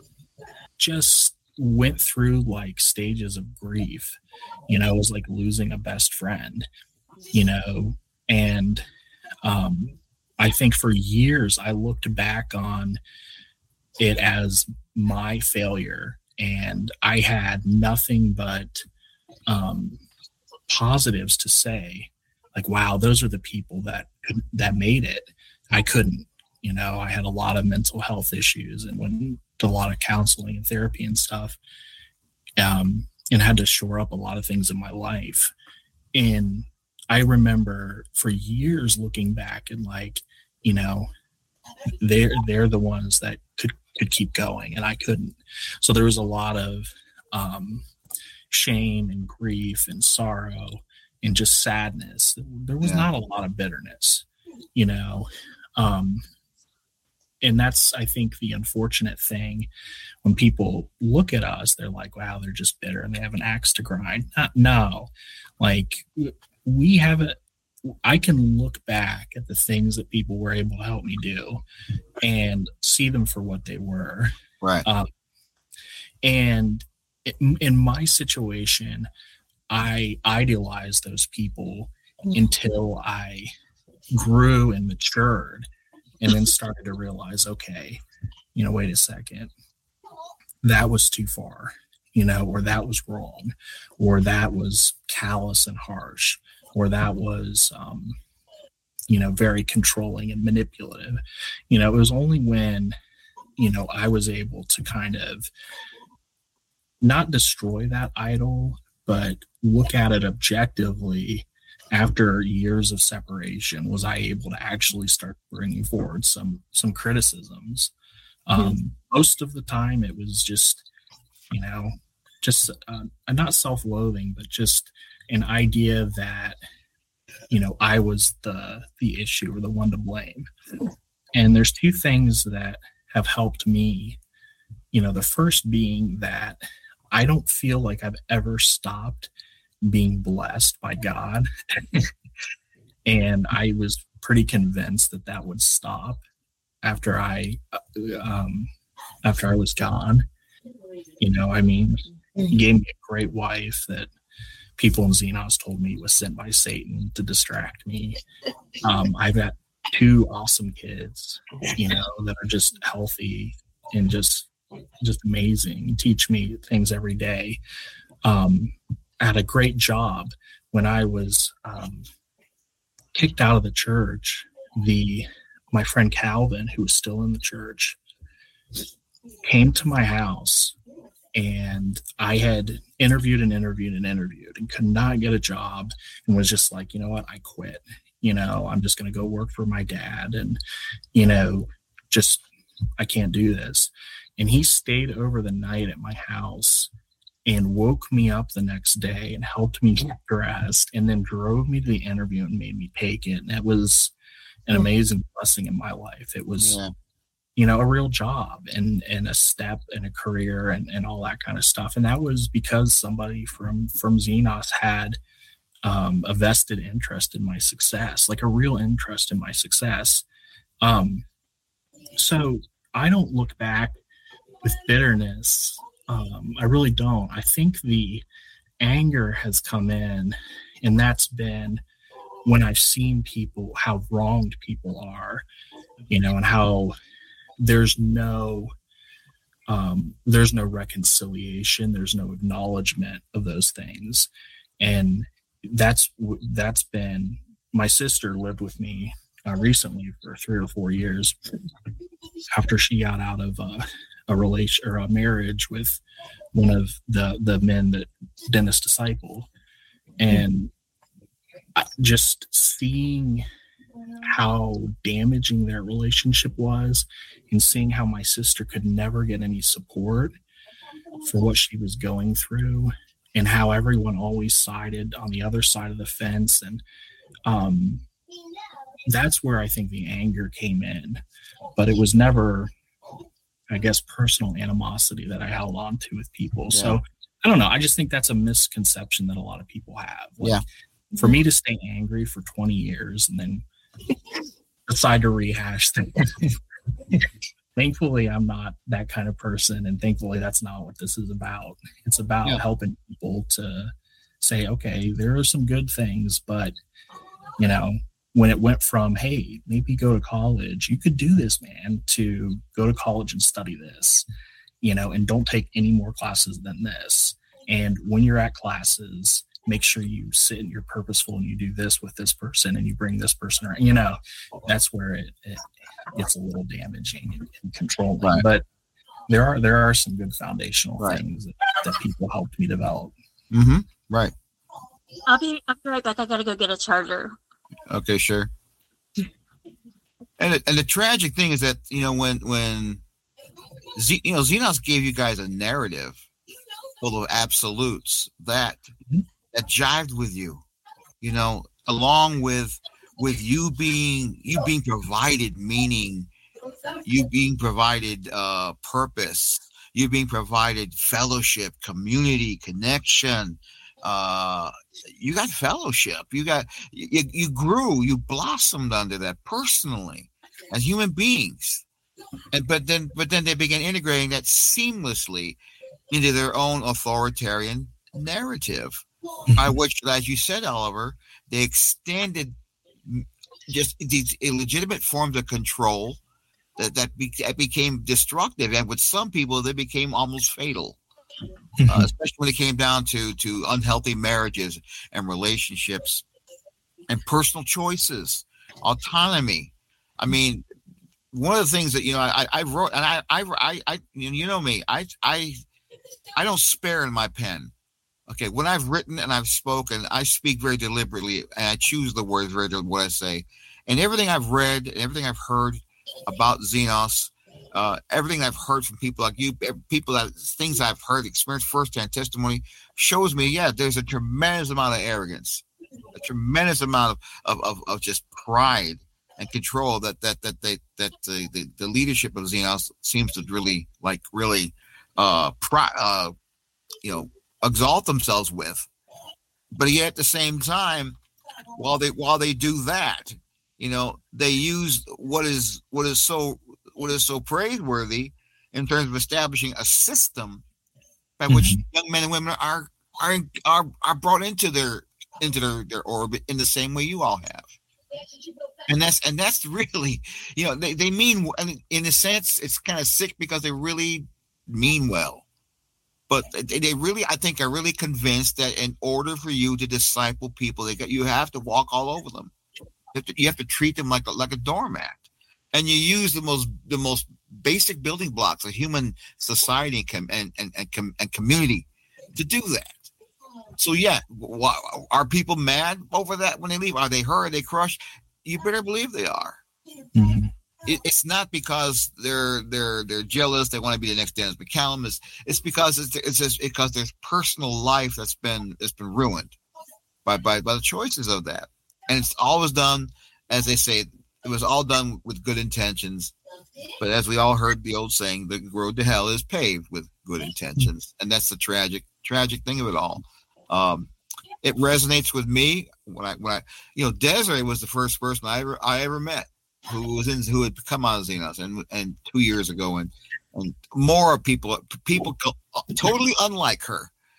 just went through like stages of grief. You know, it was like losing a best friend, you know, and um, I think for years I looked back on it as my failure, and I had nothing but um, positives to say. Like, wow, those are the people that could, that made it. I couldn't, you know, I had a lot of mental health issues and went to a lot of counseling and therapy and stuff, um, and had to shore up a lot of things in my life. And I remember for years looking back and like, you know, they're, they're the ones that could, could keep going and I couldn't. So there was a lot of um, shame and grief and sorrow and just sadness. There was yeah. not a lot of bitterness, you know. Um, and that's, I think, the unfortunate thing when people look at us, they're like, wow, they're just bitter and they have an axe to grind. Not, no, like we have a, I can look back at the things that people were able to help me do and see them for what they were. Right. Um, and in, in my situation, I idealized those people until I grew and matured and then started to realize, okay, you know, wait a second, that was too far, you know, or that was wrong, or that was callous and harsh, or that was, um, you know, very controlling and manipulative. You know, it was only when, you know, I was able to kind of not destroy that idol, but look at it objectively after years of separation, was I able to actually start bringing forward some some criticisms. Um, mm-hmm. Most of the time it was just, you know, just uh, not self-loathing, but just an idea that, you know, I was the the issue or the one to blame. And there's two things that have helped me. You know, the first being that I don't feel like I've ever stopped being blessed by God. And I was pretty convinced that that would stop after I, um, after I was gone. You know, I mean, he gave me a great wife that people in Xenos told me was sent by Satan to distract me. Um, I've got two awesome kids, you know, that are just healthy and just, just amazing, teach me things every day. Um, I had a great job when I was um, kicked out of the church. The my friend Calvin, who was still in the church, came to my house, and I had interviewed and interviewed and interviewed and could not get a job, and was just like, you know what, I quit. You know, I'm just going to go work for my dad, and you know, just I can't do this. And he stayed over the night at my house and woke me up the next day and helped me get dressed and then drove me to the interview and made me take it. And that was an amazing blessing in my life. It was, yeah. you know, a real job and, and a step in a career and, and all that kind of stuff. And that was because somebody from, from Xenos had um, a vested interest in my success, like a real interest in my success. Um, so I don't look back with bitterness. Um, I really don't. I think the anger has come in, and that's been when I've seen people, how wronged people are, you know, and how there's no, um, there's no reconciliation, there's no acknowledgement of those things. And that's, that's been, my sister lived with me uh, recently for three or four years after she got out of uh, a relation or a marriage with one of the, the men that Dennis discipled. And just seeing how damaging their relationship was, and seeing how my sister could never get any support for what she was going through, and how everyone always sided on the other side of the fence. And um, that's where I think the anger came in. But it was never, I guess, personal animosity that I held on to with people. Yeah. So I don't know. I just think that's a misconception that a lot of people have. Like, yeah. For me to stay angry for twenty years and then decide to rehash things. Thankfully, I'm not that kind of person. And thankfully, that's not what this is about. It's about yeah. helping people to say, okay, there are some good things, but, you know, when it went from, hey, maybe go to college, you could do this, man, to go to college and study this, you know, and don't take any more classes than this. And when you're at classes, make sure you sit and you're purposeful and you do this with this person and you bring this person around, you know, that's where it, it gets a little damaging and, and controlling. Right. But there are, there are some good foundational right. things that, that people helped me develop. Mm-hmm. Right. I'll be, I'll be right back. I got to go get a charger. Okay, sure. And, and the tragic thing is that, you know, when, when, Z, you know, Xenos gave you guys a narrative full of absolutes that, mm-hmm. that jived with you, you know, along with with you being you being provided meaning, you being provided uh, purpose, you being provided fellowship, community, connection. Uh, you got fellowship. You got you, you grew, you blossomed under that personally as human beings, and but then but then they began integrating that seamlessly into their own authoritarian narrative. By which, as you said, Oliver, they extended just these illegitimate forms of control that that, be, that became destructive, and with some people, they became almost fatal, uh, especially when it came down to to unhealthy marriages and relationships, and personal choices, autonomy. I mean, one of the things that you know, I, I wrote, and I, I, I, you know me, I, I, I don't spare in my pen. Okay, when I've written and I've spoken, I speak very deliberately, and I choose the words very deliberately, what I say. And everything I've read and everything I've heard about Xenos, uh, everything I've heard from people like you, people that things I've heard, experienced firsthand testimony, shows me, yeah, there's a tremendous amount of arrogance, a tremendous amount of of, of, of just pride and control that that that they that the, the, the leadership of Xenos seems to really like really uh, pri- uh you know. exalt themselves with. But yet at the same time, while they while they do that, you know, they use what is what is so what is so praiseworthy in terms of establishing a system by mm-hmm. which young men and women are are are are brought into their into their, their orbit in the same way you all have. And that's and that's really, you know, they, they mean, in a sense, it's kind of sick because they really mean well. But they really, I think, are really convinced that in order for you to disciple people, they got, you have to walk all over them. You have to, you have to treat them like a, like a doormat, and you use the most the most basic building blocks of human society and and and, and, and community to do that. So yeah, why, are people mad over that when they leave? Are they hurt? Are they crushed? You better believe they are. Mm-hmm. It, it's not because they're they're they're jealous. They want to be the next Dennis McCallum. It's, it's because it's it's just because there's personal life that's been that's been ruined by, by by the choices of that. And it's always done, as they say, it was all done with good intentions. But as we all heard the old saying, the road to hell is paved with good intentions, and that's the tragic tragic thing of it all. Um, it resonates with me when I when I you know Desiree was the first person I ever I ever met who was in, who had come out of Xenos and and two years ago, and and more people people totally unlike her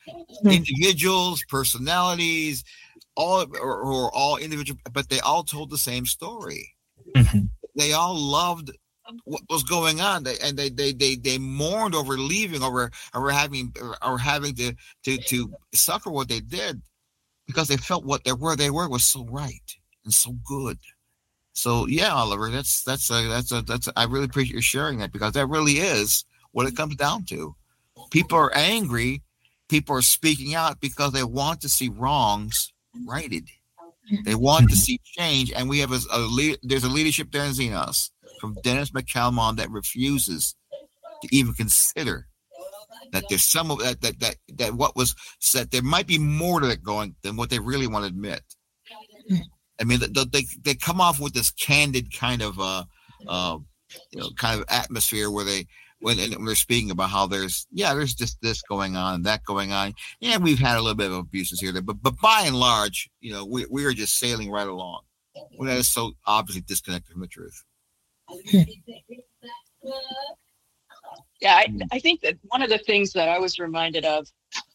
individuals, personalities, all or, or all individual, but they all told the same story. Mm-hmm. They all loved what was going on, they, and they, they they they mourned over leaving, over over having or having to to to suffer what they did, because they felt what they were they were was so right and so good. So yeah, Oliver, that's that's a, that's a, that's a, I really appreciate you sharing that, because that really is what it comes down to. People are angry. People are speaking out because they want to see wrongs righted. They want to see change, and we have a, a lead, there's a leadership there in Xenos from Dennis McCalmon that refuses to even consider that there's some of that that that that what was said. There might be more to it going than what they really want to admit. I mean, they they, they come off with this candid kind of uh, uh you know kind of atmosphere where they when, when they're speaking about how there's yeah there's just this going on and that going on. Yeah, we've had a little bit of abuses here, there, but but by and large, you know, we we are just sailing right along. Well, that is so obviously disconnected from the truth. Yeah, I, I think that one of the things that I was reminded of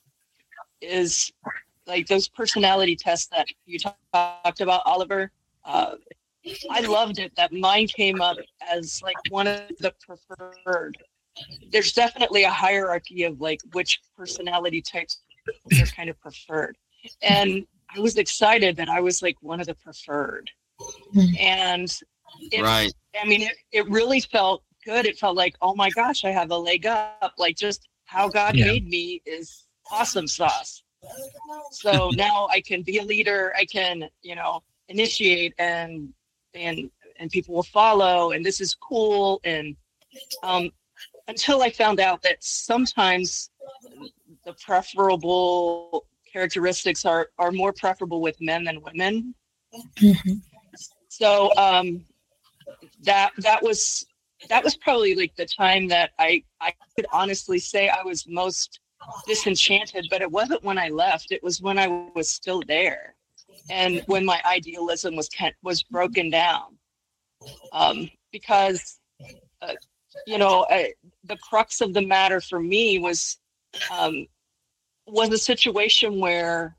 is like those personality tests that you talked about, Oliver. Uh, I loved it that mine came up as like one of the preferred. There's definitely a hierarchy of like which personality types are kind of preferred. And I was excited that I was like one of the preferred. And it, right. I mean, it, it really felt good. It felt like, oh my gosh, I have a leg up. Like just how God yeah. made me is awesome sauce. So now I can be a leader. I can, you know, initiate and, and, and people will follow, and this is cool. And, um, until I found out that sometimes the preferable characteristics are, are more preferable with men than women. Mm-hmm. So, um, that, that was, that was probably like the time that I, I could honestly say I was most disenchanted, but it wasn't when I left. It was when I was still there. And when my idealism was, was broken down. Um, because, uh, you know, I, the crux of the matter for me was, um, was a situation where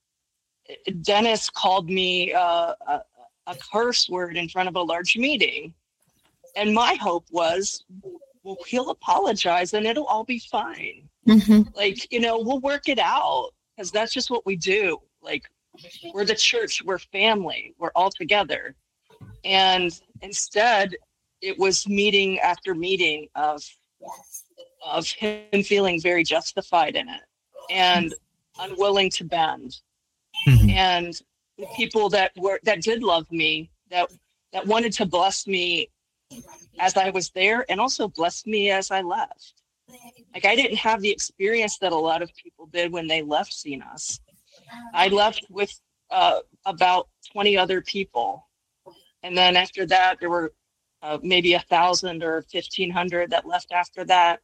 Dennis called me uh, a, a curse word in front of a large meeting. And my hope was, well, he'll apologize and it'll all be fine. Mm-hmm. Like, you know, we'll work it out because that's just what we do. Like, we're the church, we're family, we're all together. And instead, it was meeting after meeting of, of him feeling very justified in it and unwilling to bend. Mm-hmm. And the people that were that did love me, that that wanted to bless me as I was there and also blessed me as I left. Like, I didn't have the experience that a lot of people did when they left Xenos. I left with uh, about twenty other people. And then after that, there were uh, maybe a thousand or fifteen hundred that left after that.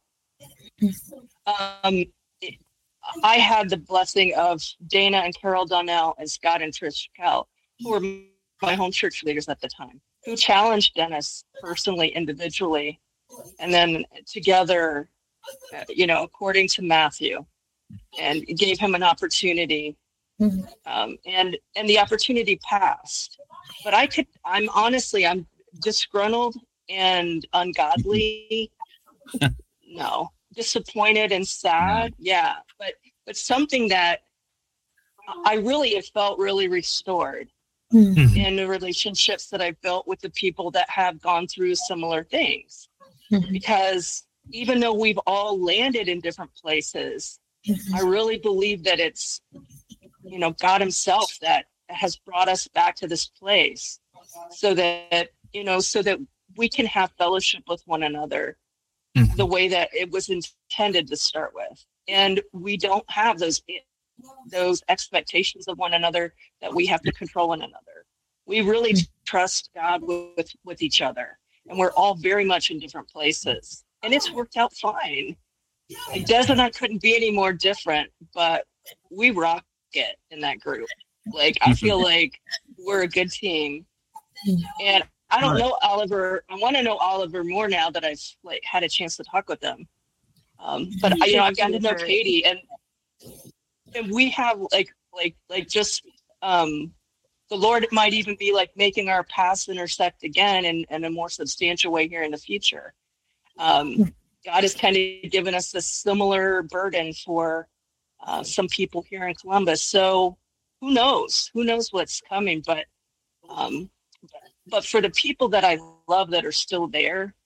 Um, it, I had the blessing of Dana and Carol Donnell and Scott and Trish Kell, who were my home church leaders at the time, who challenged Dennis personally, individually, and then together, uh, you know, according to Matthew, and gave him an opportunity. Mm-hmm. Um, and and the opportunity passed. But I could, I'm honestly, I'm disgruntled and ungodly. No, disappointed and sad. Yeah, but but something that I really have felt really restored mm-hmm. in the relationships that I've built with the people that have gone through similar things. Mm-hmm. Because even though we've all landed in different places, mm-hmm. I really believe that it's, you know, God himself that has brought us back to this place so that, you know, so that we can have fellowship with one another mm-hmm. the way that it was intended to start with. And we don't have those, those expectations of one another that we have to control one another. We really trust God with, with each other. And we're all very much in different places. And it's worked out fine. Like Des and I couldn't be any more different, but we rock it in that group. Like, I feel like we're a good team. And I don't know Oliver. I want to know Oliver more now that I've like had a chance to talk with them. Um, but I, you know, I've gotten to know Katie, and and we have like like like just um the Lord might even be like making our paths intersect again in, in a more substantial way here in the future. Um, God has kind of given us a similar burden for uh, some people here in Columbus. So who knows? Who knows what's coming? But um, but for the people that I love that are still there,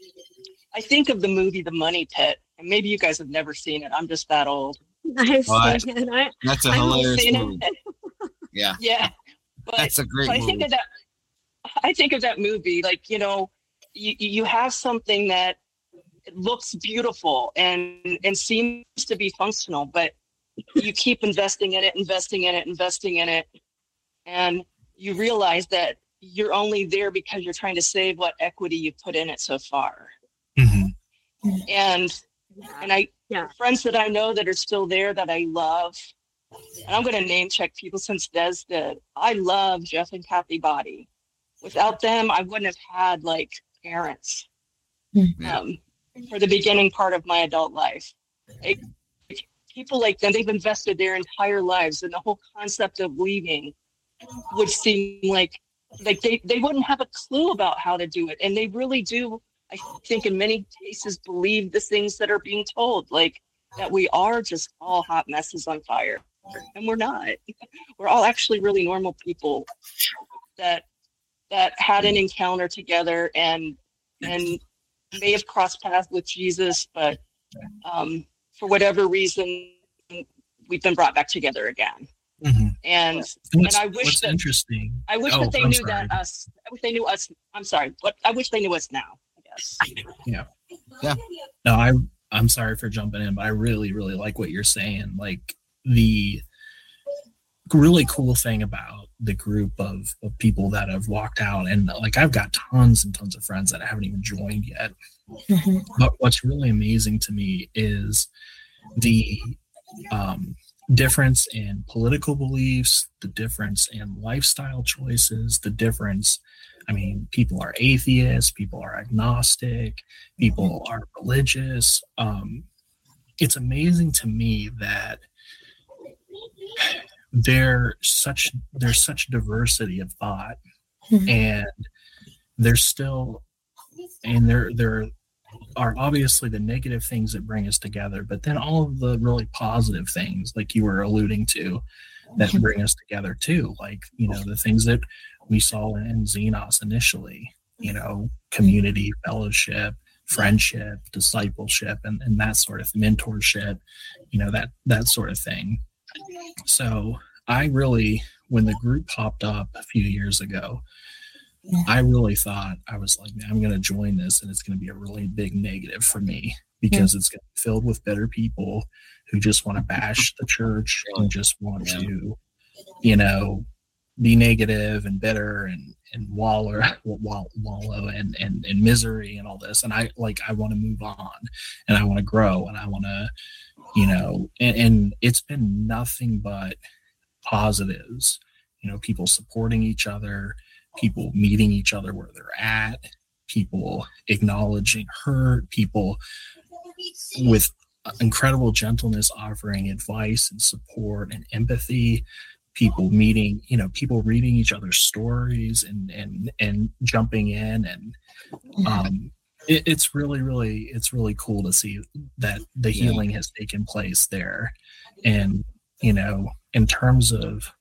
I think of the movie The Money Pit, and maybe you guys have never seen it. I'm just that old. I've Well, seen it. I, That's a I haven't hilarious seen movie. it. Yeah, Yeah, but that's a great I movie. think of that. I think of that movie like, you know, you you have something that it looks beautiful and and seems to be functional, but you keep investing in it, investing in it, investing in it, and you realize that you're only there because you're trying to save what equity you put in it so far. Mm-hmm. And and I Yeah. friends that I know that are still there that I love, and I'm going to name check people since Des did. I love Jeff and Kathy Body. Without them, I wouldn't have had like parents Yeah. um, for the beginning part of my adult life. Like, people like them, they've invested their entire lives, and the whole concept of leaving would seem like like they, they wouldn't have a clue about how to do it. And they really do, I think in many cases, believe the things that are being told, like that we are just all hot messes on fire. And we're not. We're all actually really normal people that that had an encounter together and and may have crossed paths with Jesus, but um, for whatever reason, we've been brought back together again. Mm-hmm. And What's, and I wish what's that interesting. I wish oh, that they I'm knew sorry. that us. I wish they knew us. I'm sorry, but I wish they knew us now. I guess. Yeah. Yeah. No, I I'm sorry for jumping in, but I really, really like what you're saying. Like the really cool thing about the group of, of people that have walked out, and like I've got tons and tons of friends that I haven't even joined yet. Mm-hmm. But what's really amazing to me is the um, difference in political beliefs, the difference in lifestyle choices, the difference. I mean, people are atheists, people are agnostic, people are religious. Um, it's amazing to me that there's such there's such diversity of thought, Mhm. and there's still and there there are obviously the negative things that bring us together, but then all of the really positive things, like you were alluding to, that bring us together too. Like, you know, the things that we saw in Xenos initially, you know, community, fellowship, friendship, discipleship, and, and that sort of mentorship, you know, that that sort of thing. So I really, when the group popped up a few years ago, I really thought, I was like, man, I'm going to join this, and it's going to be a really big negative for me because it's going to be filled with bitter people who just want to bash the church and just want to, you know, be negative and bitter and, and wallow, wallow, wallow and, and, and misery and all this. And I like, I want to move on, and I want to grow, and I want to, you know, and, and it's been nothing but positives, you know, people supporting each other, people meeting each other where they're at, people acknowledging hurt, people with incredible gentleness offering advice and support and empathy, people meeting, you know, people reading each other's stories and and and jumping in, and um it, it's really really it's really cool to see that the healing has taken place there. And you know, in terms of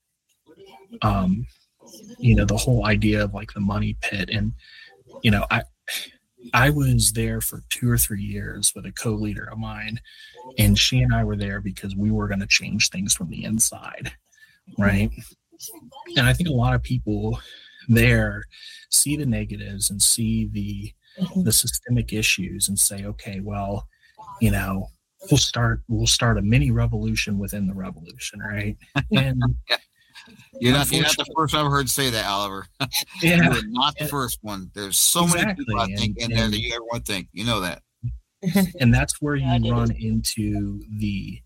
um you know, the whole idea of like the money pit, and you know, I I was there for two or three years with a co-leader of mine, and she and I were there because we were going to change things from the inside, right? And I think a lot of people there see the negatives and see the the systemic issues and say, okay, well, you know, we'll start we'll start a mini revolution within the revolution, right? And You're not, you're not the first I've heard say that, Oliver. yeah, You're not the first one. There's so Exactly. many people I think And- in there and- that you ever want to think. You know that. and that's where Yeah, it you is. run into the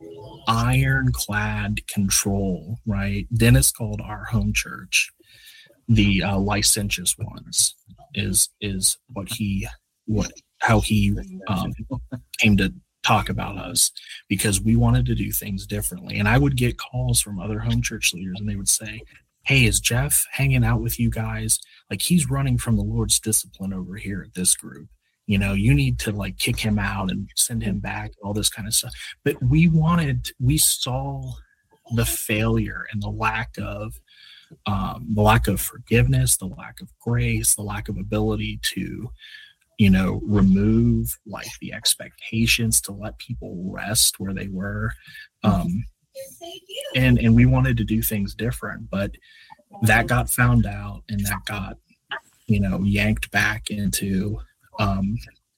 ironclad control, right? Dennis called our home church the uh, licentious ones. Is is what he what how he um, came to talk about us because we wanted to do things differently. And I would get calls from other home church leaders and they would say, hey, is Jeff hanging out with you guys? Like, he's running from the Lord's discipline over here at this group. You know, you need to like kick him out and send him back, all this kind of stuff. But we wanted, we saw the failure and the lack of, um, the lack of forgiveness, the lack of grace, the lack of ability to, you know, remove like the expectations to let people rest where they were. Um, and, and we wanted to do things different, but that got found out and that got, you know, yanked back into, um,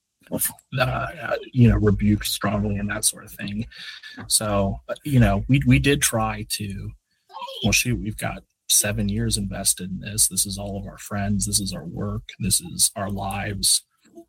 uh, you know, rebuked strongly and that sort of thing. So, you know, we, we did try to, well, shoot, we've got seven years invested in this. This is all of our friends. This is our work. This is our lives.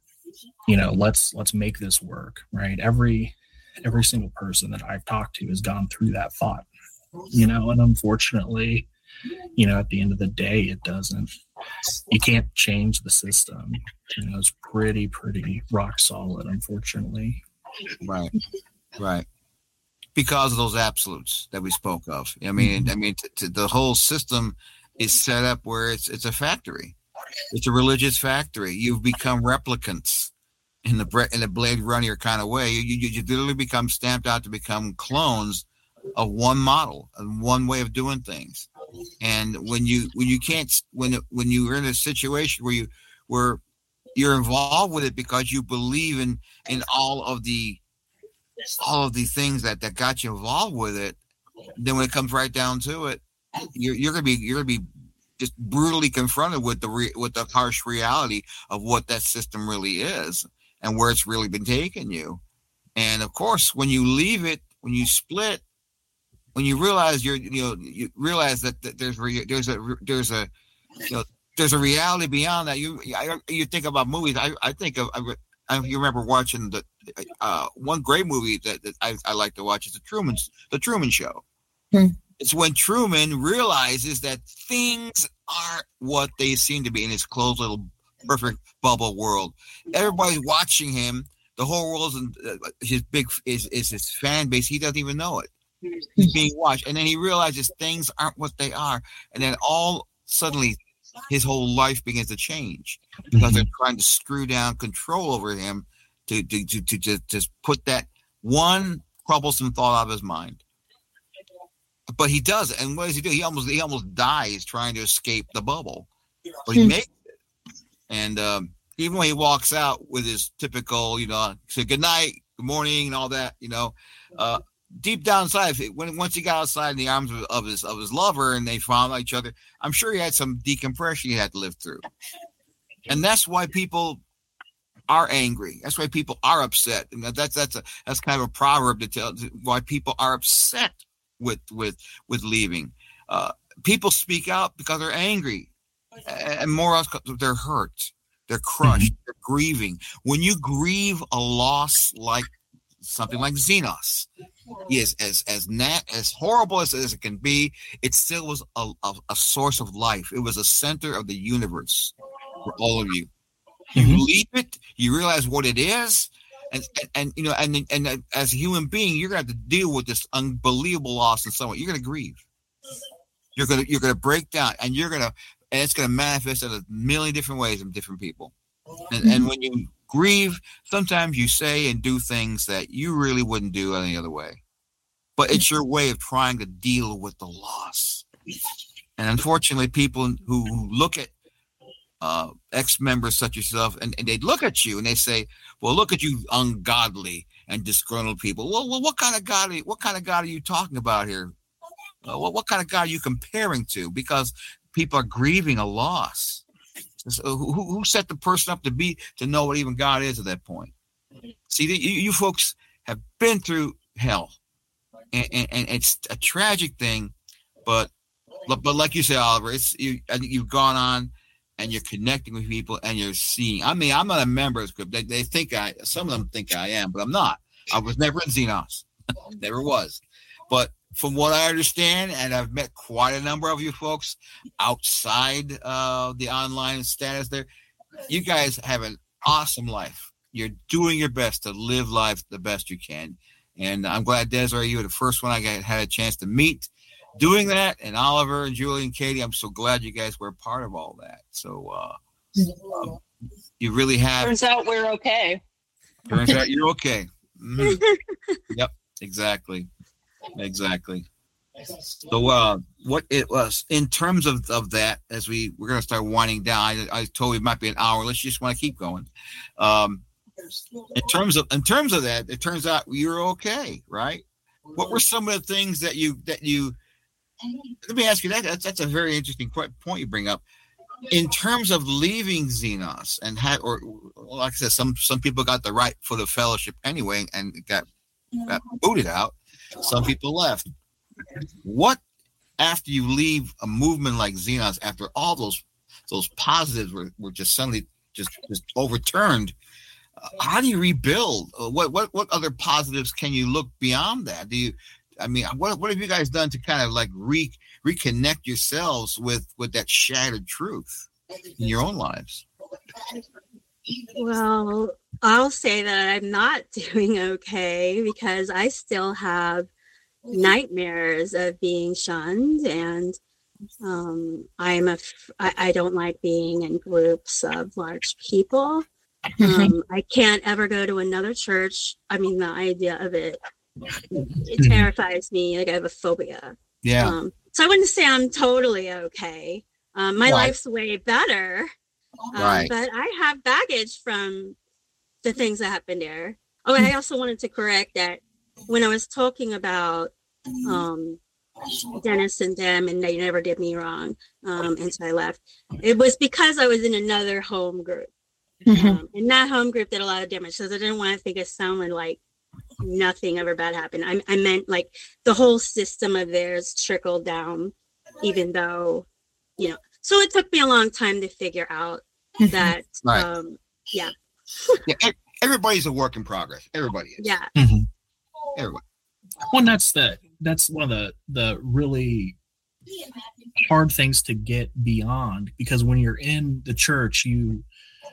You know, let's, let's make this work, right? Every, every single person that I've talked to has gone through that thought, you know, and unfortunately, you know, at the end of the day, it doesn't, you can't change the system. You know, it's pretty, pretty rock solid, unfortunately. Right. Right. Because of those absolutes that we spoke of. I mean, mm-hmm. I mean, t- t- the whole system is set up where it's, it's a factory. It's a religious factory. You've become replicants in the bre- in the Blade Runner kind of way. You, you, you literally become stamped out to become clones of one model and one way of doing things. And when you when you can't when when you're in a situation where you where you're involved with it because you believe in in all of the all of the things that, that got you involved with it, then when it comes right down to it, you're you're gonna be you're gonna be just brutally confronted with the re, with the harsh reality of what that system really is and where it's really been taking you. And of course, when you leave it, when you split. When you realize you're, you know, you realize that, that there's re, there's a there's a you know there's a reality beyond that. You I, you think about movies. I, I think of I, I you remember watching the uh, one great movie that, that I, I like to watch is the Truman the Truman Show. Hmm. It's when Truman realizes that things aren't what they seem to be in his closed little perfect bubble world. Everybody's watching him. The whole world's in, uh, his big is is his fan base. He doesn't even know it. He's being watched, and then he realizes things aren't what they are, and then all suddenly his whole life begins to change because mm-hmm. they're trying to screw down control over him to to to to just, just put that one troublesome thought out of his mind. But he does it, and what does he do? He almost he almost dies trying to escape the bubble, but he mm-hmm. makes it. And um, even when he walks out with his typical, you know, say good night, good morning, and all that, you know. Uh, Deep down inside, when once he got outside in the arms of, of his of his lover and they found each other, I'm sure he had some decompression he had to live through, and that's why people are angry. That's why people are upset, and that's that's a that's kind of a proverb to tell why people are upset with with with leaving. Uh, people speak out because they're angry, and more else they're hurt, they're crushed, mm-hmm. they're grieving. When you grieve a loss like something like Xenos. Yes, as as nat as horrible as, as it can be, it still was a, a, a source of life. It was a center of the universe for all of you. You mm-hmm. leave it, you realize what it is, and and, and you know, and and as a human being, you're gonna have to deal with this unbelievable loss in some way. You're gonna grieve. You're gonna you're gonna break down, and you're gonna and it's gonna manifest in a million different ways in different people. And, and when you grieve, sometimes you say and do things that you really wouldn't do any other way. But it's your way of trying to deal with the loss. And unfortunately, people who, who look at uh, ex-members such as yourself, and, and they look at you and they say, well, look at you ungodly and disgruntled people. Well, well what kind of God are you, what kind of God are you talking about here? Uh, what, what kind of God are you comparing to? Because people are grieving a loss. So who, who set the person up to be to know what even God is at that point? See, you, you folks have been through hell, and, and, and it's a tragic thing. But but like you say, Oliver, it's you. I think you've gone on, and you're connecting with people, and you're seeing. I mean, I'm not a member of this group. They, they think I. Some of them think I am, but I'm not. I was never in Xenos, never was. But from what I understand, and I've met quite a number of you folks outside uh, the online status there, you guys have an awesome life. you're doing your best to live life the best you can. And I'm glad, Desiree, you were the first one I got, had a chance to meet doing that. And Oliver and Julie and Katie, I'm so glad you guys were a part of all that. So uh, um, you really have. Turns out we're okay. Turns out you're okay. Mm. Yep, exactly. Exactly. So uh, what it was in terms of, of that, as we, we're going to start winding down, I, I told you it might be an hour. Let's just want to keep going. Um, in terms of, in terms of that, it turns out you're okay, right? What were some of the things that you, that you, let me ask you that. That's, that's a very interesting point you bring up. In terms of leaving Xenos and had, or like I said, some, some people got the right for the fellowship anyway and got, got booted out. Some people left. What, after you leave a movement like Xenos, after all those those positives were, were just suddenly just, just overturned, uh, how do you rebuild? Uh, what what what other positives can you look beyond that? Do you, I mean, what what have you guys done to kind of like re reconnect yourselves with with that shattered truth in your own lives? Well, I'll say that I'm not doing okay because I still have nightmares of being shunned, and um, I'm a I, I don't like being in groups of large people. Um, I can't ever go to another church. I mean, the idea of it, it terrifies me. Like I have a phobia. Yeah. Um, so I wouldn't say I'm totally okay. Um, my Right. life's way better. Um, Right. But I have baggage from the things that happened there. Oh, and I also wanted to correct that when I was talking about um, Dennis and them, and they never did me wrong um, until I left, it was because I was in another home group. Mhm. Um, and that home group did a lot of damage. So I didn't want to think it sounded like nothing ever bad happened. I, I meant like the whole system of theirs trickled down, even though, you know, so it took me a long time to figure out that, Right. um, yeah, Yeah. e- Everybody's a work in progress. Everybody is. yeah. Mhm. Everybody. Well, and that's the that's one of the the really hard things to get beyond, because when you're in the church, you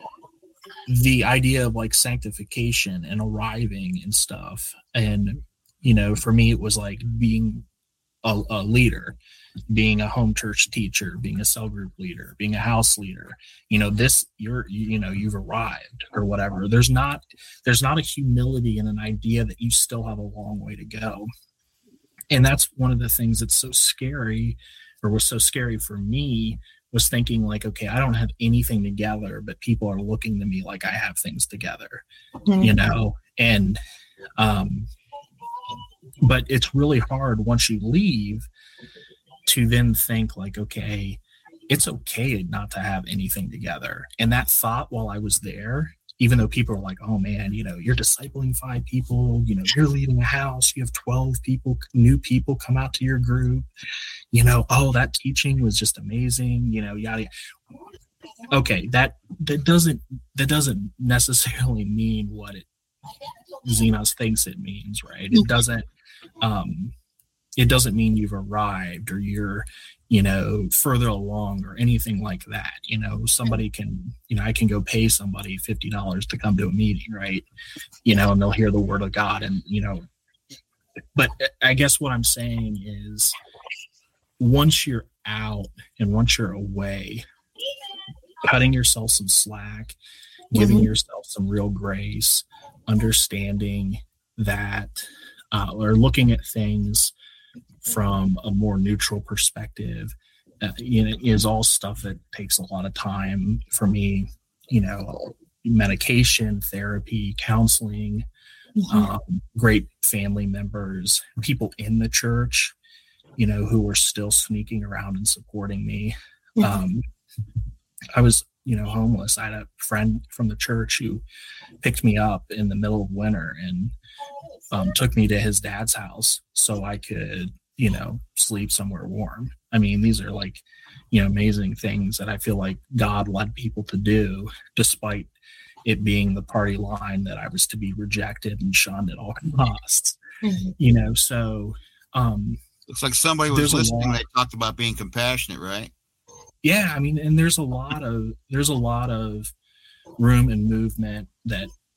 the idea of like sanctification and arriving and stuff, and you know, for me, it was like being a, a leader, being a home church teacher, being a cell group leader, being a house leader. You know, this you're you know you've arrived or whatever. There's not there's not a humility and an idea that you still have a long way to go. And that's one of the things that's so scary, or was so scary for me, was thinking like, okay, I don't have anything together, but people are looking to me like I have things together, Mhm. you know? And, um, but it's really hard once you leave to then think like, okay, it's okay not to have anything together. And that thought while I was there, even though people are like, oh man, you know, you're discipling five people, you know, you're leading a house, you have twelve people, new people come out to your group, you know, oh, that teaching was just amazing, you know, yada, yada. Okay, that that doesn't that doesn't necessarily mean what it Xenos thinks it means, right? It doesn't um it doesn't mean you've arrived or you're, you know, further along or anything like that. You know, somebody can, you know, I can go pay somebody fifty dollars to come to a meeting, right? You know, and they'll hear the word of God, and, you know, but I guess what I'm saying is once you're out and once you're away, cutting yourself some slack, giving Mhm. yourself some real grace, understanding that, uh, or looking at things from a more neutral perspective, uh, you know, is all stuff that takes a lot of time for me. You know, medication, therapy, counseling, Mhm. um, great family members, people in the church, you know, who were still sneaking around and supporting me. Mhm. Um, I was, you know, homeless. I had a friend from the church who picked me up in the middle of winter and um, took me to his dad's house so I could, you know, sleep somewhere warm. I mean, these are like, you know, amazing things that I feel like God led people to do, despite it being the party line that I was to be rejected and shunned at all costs. Mhm. You know, so um, Looks like somebody was There's a listening. lot. They talked about being compassionate, right? yeah, I mean, and there's a lot of there's a lot of room and movement that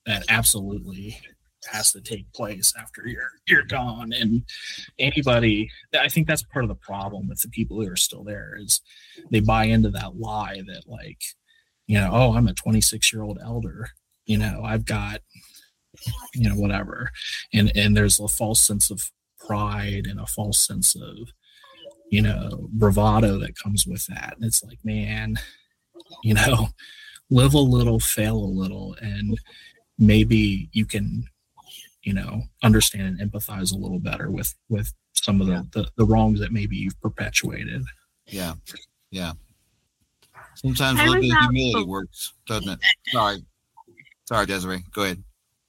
that absolutely has to take place after you're you're gone. And anybody, I think that's part of the problem with the people who are still there, is they buy into that lie that, like, you know, oh, I'm a twenty-six year old elder, you know, I've got, you know, whatever. And, and there's a false sense of pride and a false sense of, you know, bravado that comes with that. And it's like, man, you know, live a little, fail a little, and maybe you can, you know, understand and empathize a little better with, with some of the, the, the wrongs that maybe you've perpetuated. Yeah. Yeah. Sometimes a little bit of humility works, doesn't it? Sorry. Sorry, Desiree. Go ahead.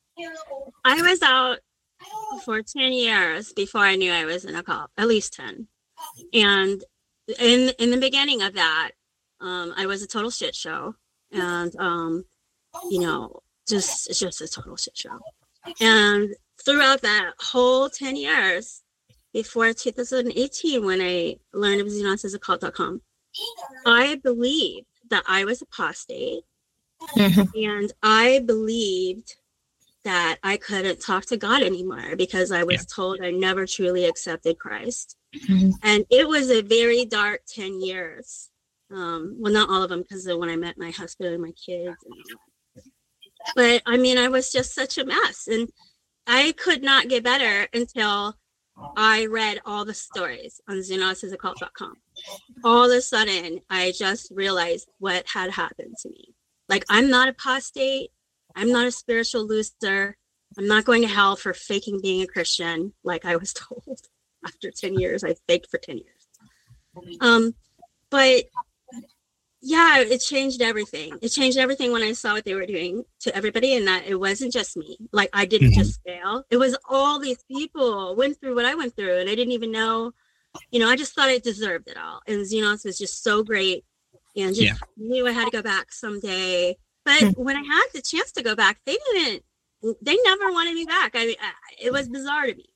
I was out for ten years before I knew I was in a cult, at least ten. And in in the beginning of that, um, I was a total shit show. And, um, you know, just it's just a total shit show. And throughout that whole ten years, before two thousand eighteen, when I learned of xenosis occult dot com, I believed that I was apostate. Mm-hmm. And I believed that I couldn't talk to God anymore because I was yeah. told I never truly accepted Christ. Mm-hmm. And it was a very dark ten years. Um, well, not all of them, because of when I met my husband and my kids. And all that. But I mean, I was just such a mess. And I could not get better until I read all the stories on xenosis occult dot com. All of a sudden, I just realized what had happened to me. Like, I'm not apostate. I'm not a spiritual loser. I'm not going to hell for faking being a Christian, like I was told. After ten years, I faked for ten years. Um, but yeah, it changed everything. It changed everything when I saw what they were doing to everybody, and that it wasn't just me. Like, I didn't mm-hmm. just fail. It was all these people went through what I went through, and I didn't even know, you know, I just thought I deserved it all. And Xenos was just so great, and just yeah. knew I had to go back someday. But mm-hmm. when I had the chance to go back, they didn't, they never wanted me back. I mean, it was bizarre to me.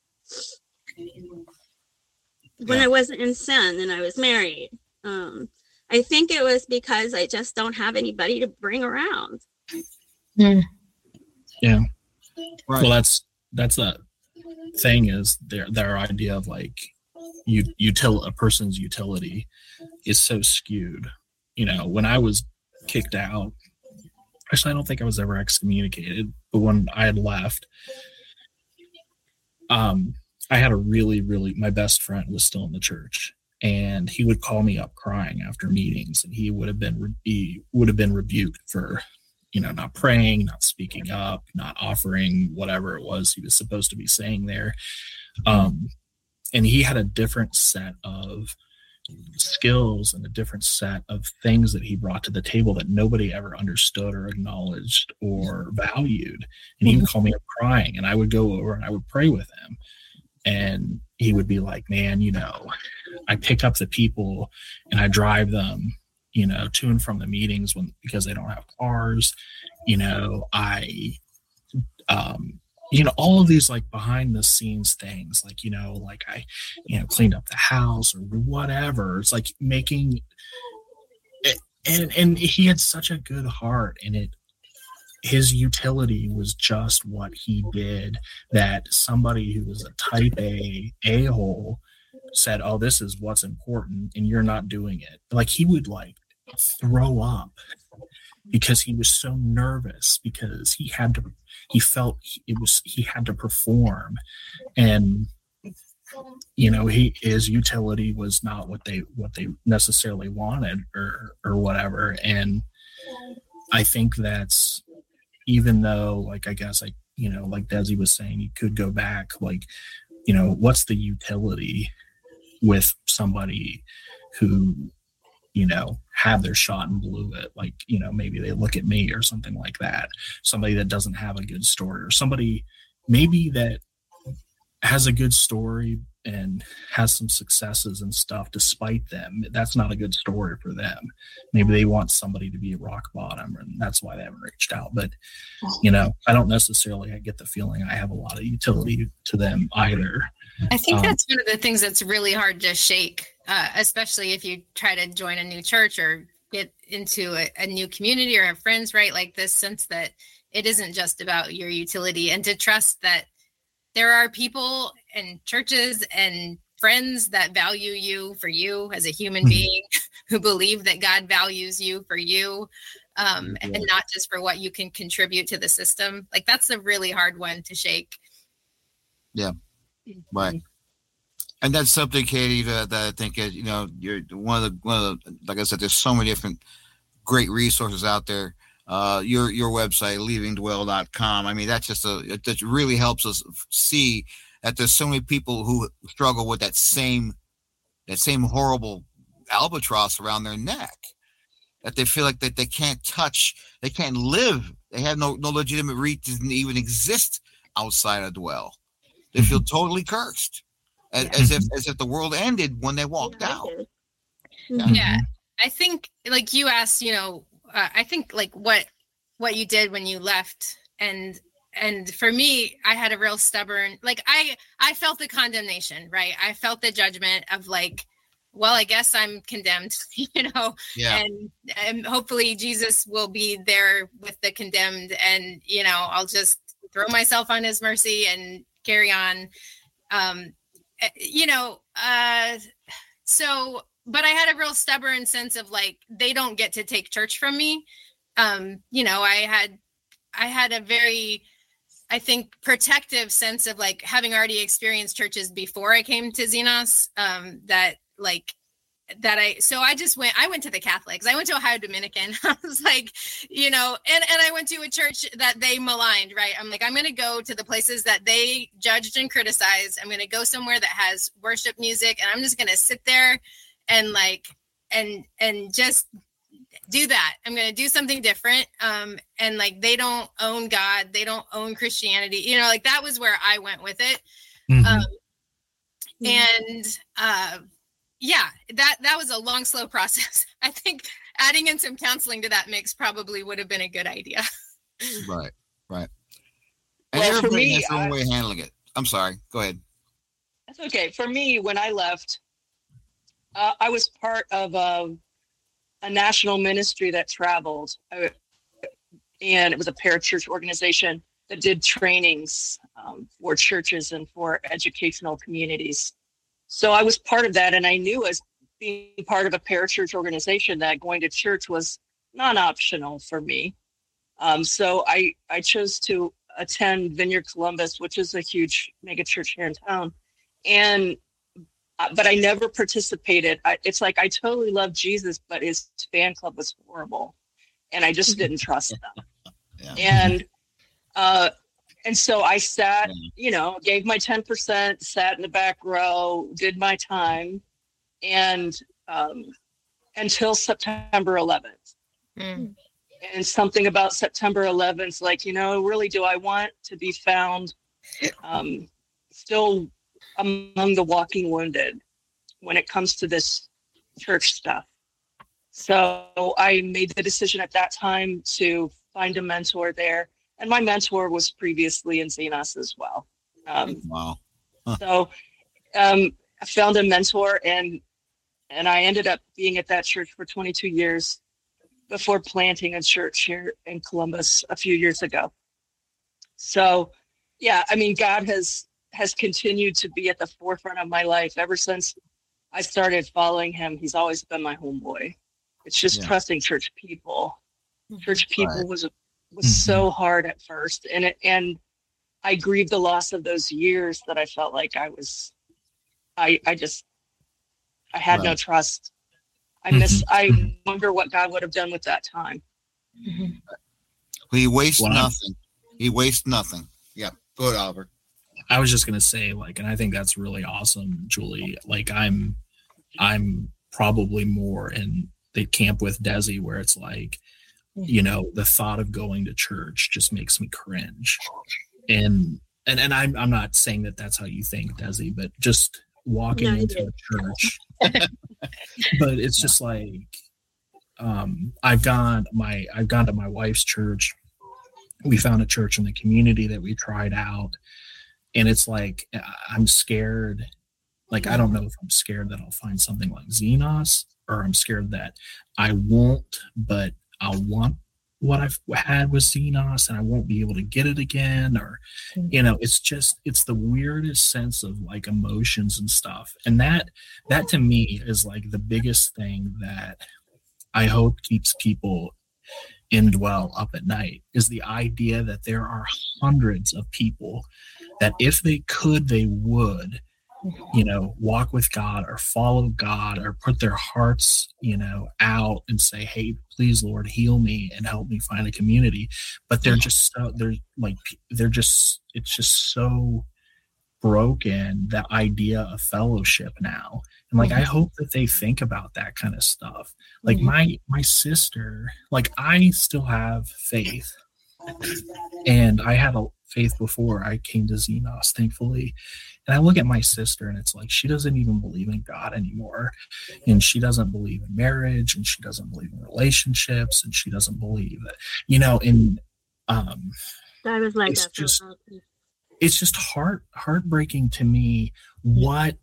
When yeah. I wasn't in sin and I was married. Um, I think it was because I just don't have anybody to bring around. Mm. Yeah. Right. Well, that's, that's the thing, is their, their idea of like, you, util, a person's utility is so skewed. You know, when I was kicked out, actually, I don't think I was ever excommunicated, but when I had left, um, I had a really, really, my best friend was still in the church, and he would call me up crying after meetings, and he would have been, he would have been rebuked for, you know, not praying, not speaking up, not offering whatever it was he was supposed to be saying there. Um, and he had a different set of skills and a different set of things that he brought to the table that nobody ever understood or acknowledged or valued. And he would call me up crying, and I would go over and I would pray with him. And he would be like, man, you know, I pick up the people and I drive them, you know, to and from the meetings when, because they don't have cars, you know, I, um, you know, all of these like behind the scenes things, like, you know, like I, you know, cleaned up the house or whatever. It's like making it, and, and he had such a good heart, and it, his utility was just what he did, that somebody who was a type A a-hole said, oh, this is what's important and you're not doing it. Like, he would like throw up because he was so nervous, because he had to, he felt it was, he had to perform. And, you know, he, his utility was not what they, what they necessarily wanted or, or whatever. And I think that's, even though, like, I guess, like, you know, like Desi was saying, you could go back, like, you know, what's the utility with somebody who, you know, had their shot and blew it? Like, you know, maybe they look at me or something like that. Somebody that doesn't have a good story, or somebody maybe that has a good story and has some successes and stuff despite them. That's not a good story for them. Maybe they want somebody to be a rock bottom, and that's why they haven't reached out. But, you know, I don't necessarily I get the feeling I have a lot of utility to them either. I think um, that's one of the things that's really hard to shake, uh, especially if you try to join a new church or get into a, a new community or have friends, right? Like this sense that it isn't just about your utility, and to trust that there are people and churches and friends that value you for you as a human mm-hmm. being, who believe that God values you for you, um, yeah. and not just for what you can contribute to the system. Like, that's a really hard one to shake. Yeah, right. And that's something, Katie, that, that I think is, you know, you're one of the one of the, like I said, there's so many different great resources out there. Uh, your your website, leaving dwell dot com. I mean, that's just a it just really helps us see that there's so many people who struggle with that same that same horrible albatross around their neck, that they feel like that they can't touch, they can't live, they have no no legitimate reason to even exist outside of dwell. They feel totally cursed, as, yeah. as if as if the world ended when they walked yeah, out. Yeah. yeah, I think, like you asked, you know, uh, I think like what what you did when you left, and and for me, I had a real stubborn, like I I felt the condemnation, right? I felt the judgment of like, well, I guess I'm condemned, you know, yeah. and, and hopefully Jesus will be there with the condemned, and, you know, I'll just throw myself on his mercy and carry on. Um, you know, uh, so, but I had a real stubborn sense of like, they don't get to take church from me. Um, you know, I had, I had a very, I think, protective sense of like having already experienced churches before I came to Xenos, um, that like, that I, so I just went, I went to the Catholics. I went to Ohio Dominican. I was like, you know, and, and I went to a church that they maligned, right? I'm like, I'm going to go to the places that they judged and criticized. I'm going to go somewhere that has worship music, and I'm just going to sit there and like, and, and just do that. I'm going to do something different. Um, and like, they don't own God. They don't own Christianity. You know, like that was where I went with it. Mm-hmm. Um, and, uh, yeah, that, that was a long, slow process. I think adding in some counseling to that mix probably would have been a good idea. Right, right. And well, for everybody me, has their own way of handling it. I'm sorry. Go ahead. That's okay. For me, when I left, uh, I was part of a, a national ministry that traveled, uh, and it was a parachurch organization that did trainings um, for churches and for educational communities. So I was part of that, and I knew as being part of a parachurch organization that going to church was non-optional for me. Um, so I, I chose to attend Vineyard Columbus, which is a huge mega church here in town. And uh, but I never participated. I, it's like I totally loved Jesus, but his fan club was horrible, and I just didn't trust them. Yeah. And uh, And so I sat, you know, gave my ten percent, sat in the back row, did my time, and um, until September eleventh. Mm. And something about September eleventh, like, you know, really, do I want to be found um, still among the walking wounded when it comes to this church stuff? So I made the decision at that time to find a mentor there. And my mentor was previously in Xenos as well. Um, wow. Huh. So um, I found a mentor, and and I ended up being at that church for twenty-two years before planting a church here in Columbus a few years ago. So, yeah, I mean, God has has continued to be at the forefront of my life ever since I started following him. He's always been my homeboy. It's just yeah. trusting church people. Church people right. was was mm-hmm. so hard at first, and it and I grieved the loss of those years that I felt like I was, I I just, I had right. no trust. I miss. Mm-hmm. I wonder what God would have done with that time. Mm-hmm. He wastes well, nothing. He wastes nothing. Yeah, go ahead, Albert. I was just gonna say, like, and I think that's really awesome, Julie. Like, I'm, I'm probably more in the camp with Desi, where it's like, you know, the thought of going to church just makes me cringe. And and and I'm I'm not saying that that's how you think, Desi, but just walking no, into a church. But it's just like, um, I've gone my I've gone to my wife's church. We found a church in the community that we tried out, and it's like I'm scared. Like, I don't know if I'm scared that I'll find something like Xenos, or I'm scared that I won't, but I'll want what I've had with Xenos and I won't be able to get it again, or, you know, it's just, it's the weirdest sense of like emotions and stuff. And that, that to me is like the biggest thing that I hope keeps people indwell up at night, is the idea that there are hundreds of people that if they could, they would, you know, walk with God or follow God or put their hearts, you know, out and say, hey, please, Lord, heal me and help me find a community. But they're just so, they're like, they're just, it's just so broken, the idea of fellowship now. And like, mm-hmm. I hope that they think about that kind of stuff. Like mm-hmm. my, my sister, like I still have faith, and I had a faith before I came to Xenos, thankfully. And I look at my sister and it's like, she doesn't even believe in God anymore. And she doesn't believe in marriage, and she doesn't believe in relationships, and she doesn't believe that, you know, and um, I was like, it's just, it's just heart heartbreaking to me what,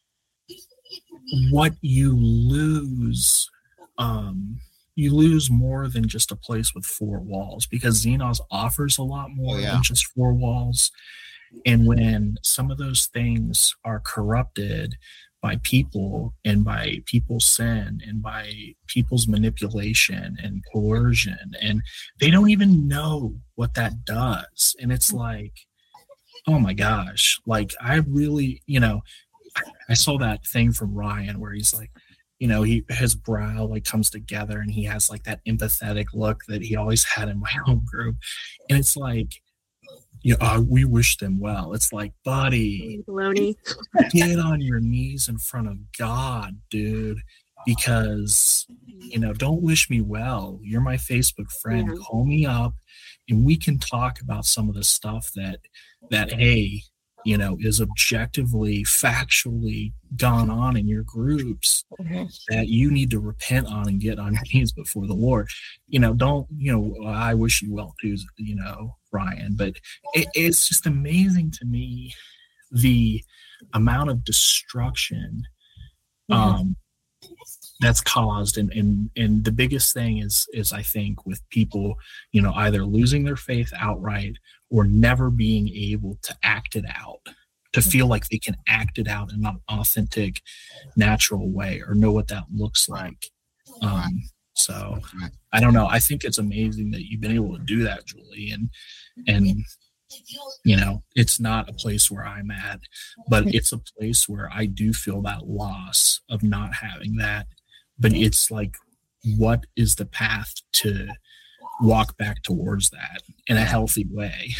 what you lose. Um, you lose more than just a place with four walls, because Xenos offers a lot more oh, yeah. than just four walls. And when some of those things are corrupted by people and by people's sin and by people's manipulation and coercion, and they don't even know what that does. And it's like, oh my gosh, like I really, you know, I saw that thing from Ryan where he's like, you know, he his brow like comes together and he has like that empathetic look that he always had in my home group. And it's like, yeah, uh, we wish them well. It's like, buddy, Baloney. Get on your knees in front of God, dude, because, you know, don't wish me well. You're my Facebook friend. Yeah. Call me up and we can talk about some of the stuff that, that, hey, you know, is objectively, factually gone on in your groups mm-hmm. that you need to repent on and get on your knees before the Lord. You know, don't, you know, I wish you well too, you know, Ryan, but it, it's just amazing to me the amount of destruction um, mm-hmm. that's caused. And, and, and the biggest thing is, is I think with people, you know, either losing their faith outright or never being able to act it out, to feel like they can act it out in an authentic, natural way, or know what that looks like. Um, so I don't know. I think it's amazing that you've been able to do that, Julie. And, and, you know, it's not a place where I'm at, but it's a place where I do feel that loss of not having that. But it's like, what is the path to walk back towards that in a healthy way?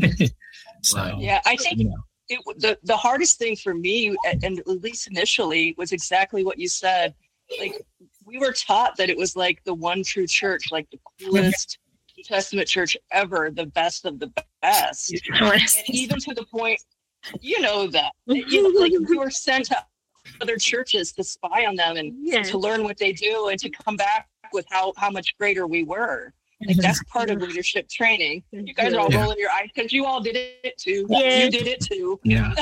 So yeah, I think you know. it, the the hardest thing for me, and at least initially, was exactly what you said. Like, we were taught that it was like the one true church, like the coolest New Testament church ever, the best of the best, and even to the point, you know, that you know, like we were sent to other churches to spy on them and yeah. to learn what they do and to come back with how how much greater we were. Like, that's part of leadership training. You guys are all yeah. rolling your eyes because you all did it too. Yeah. You did it too. Yeah.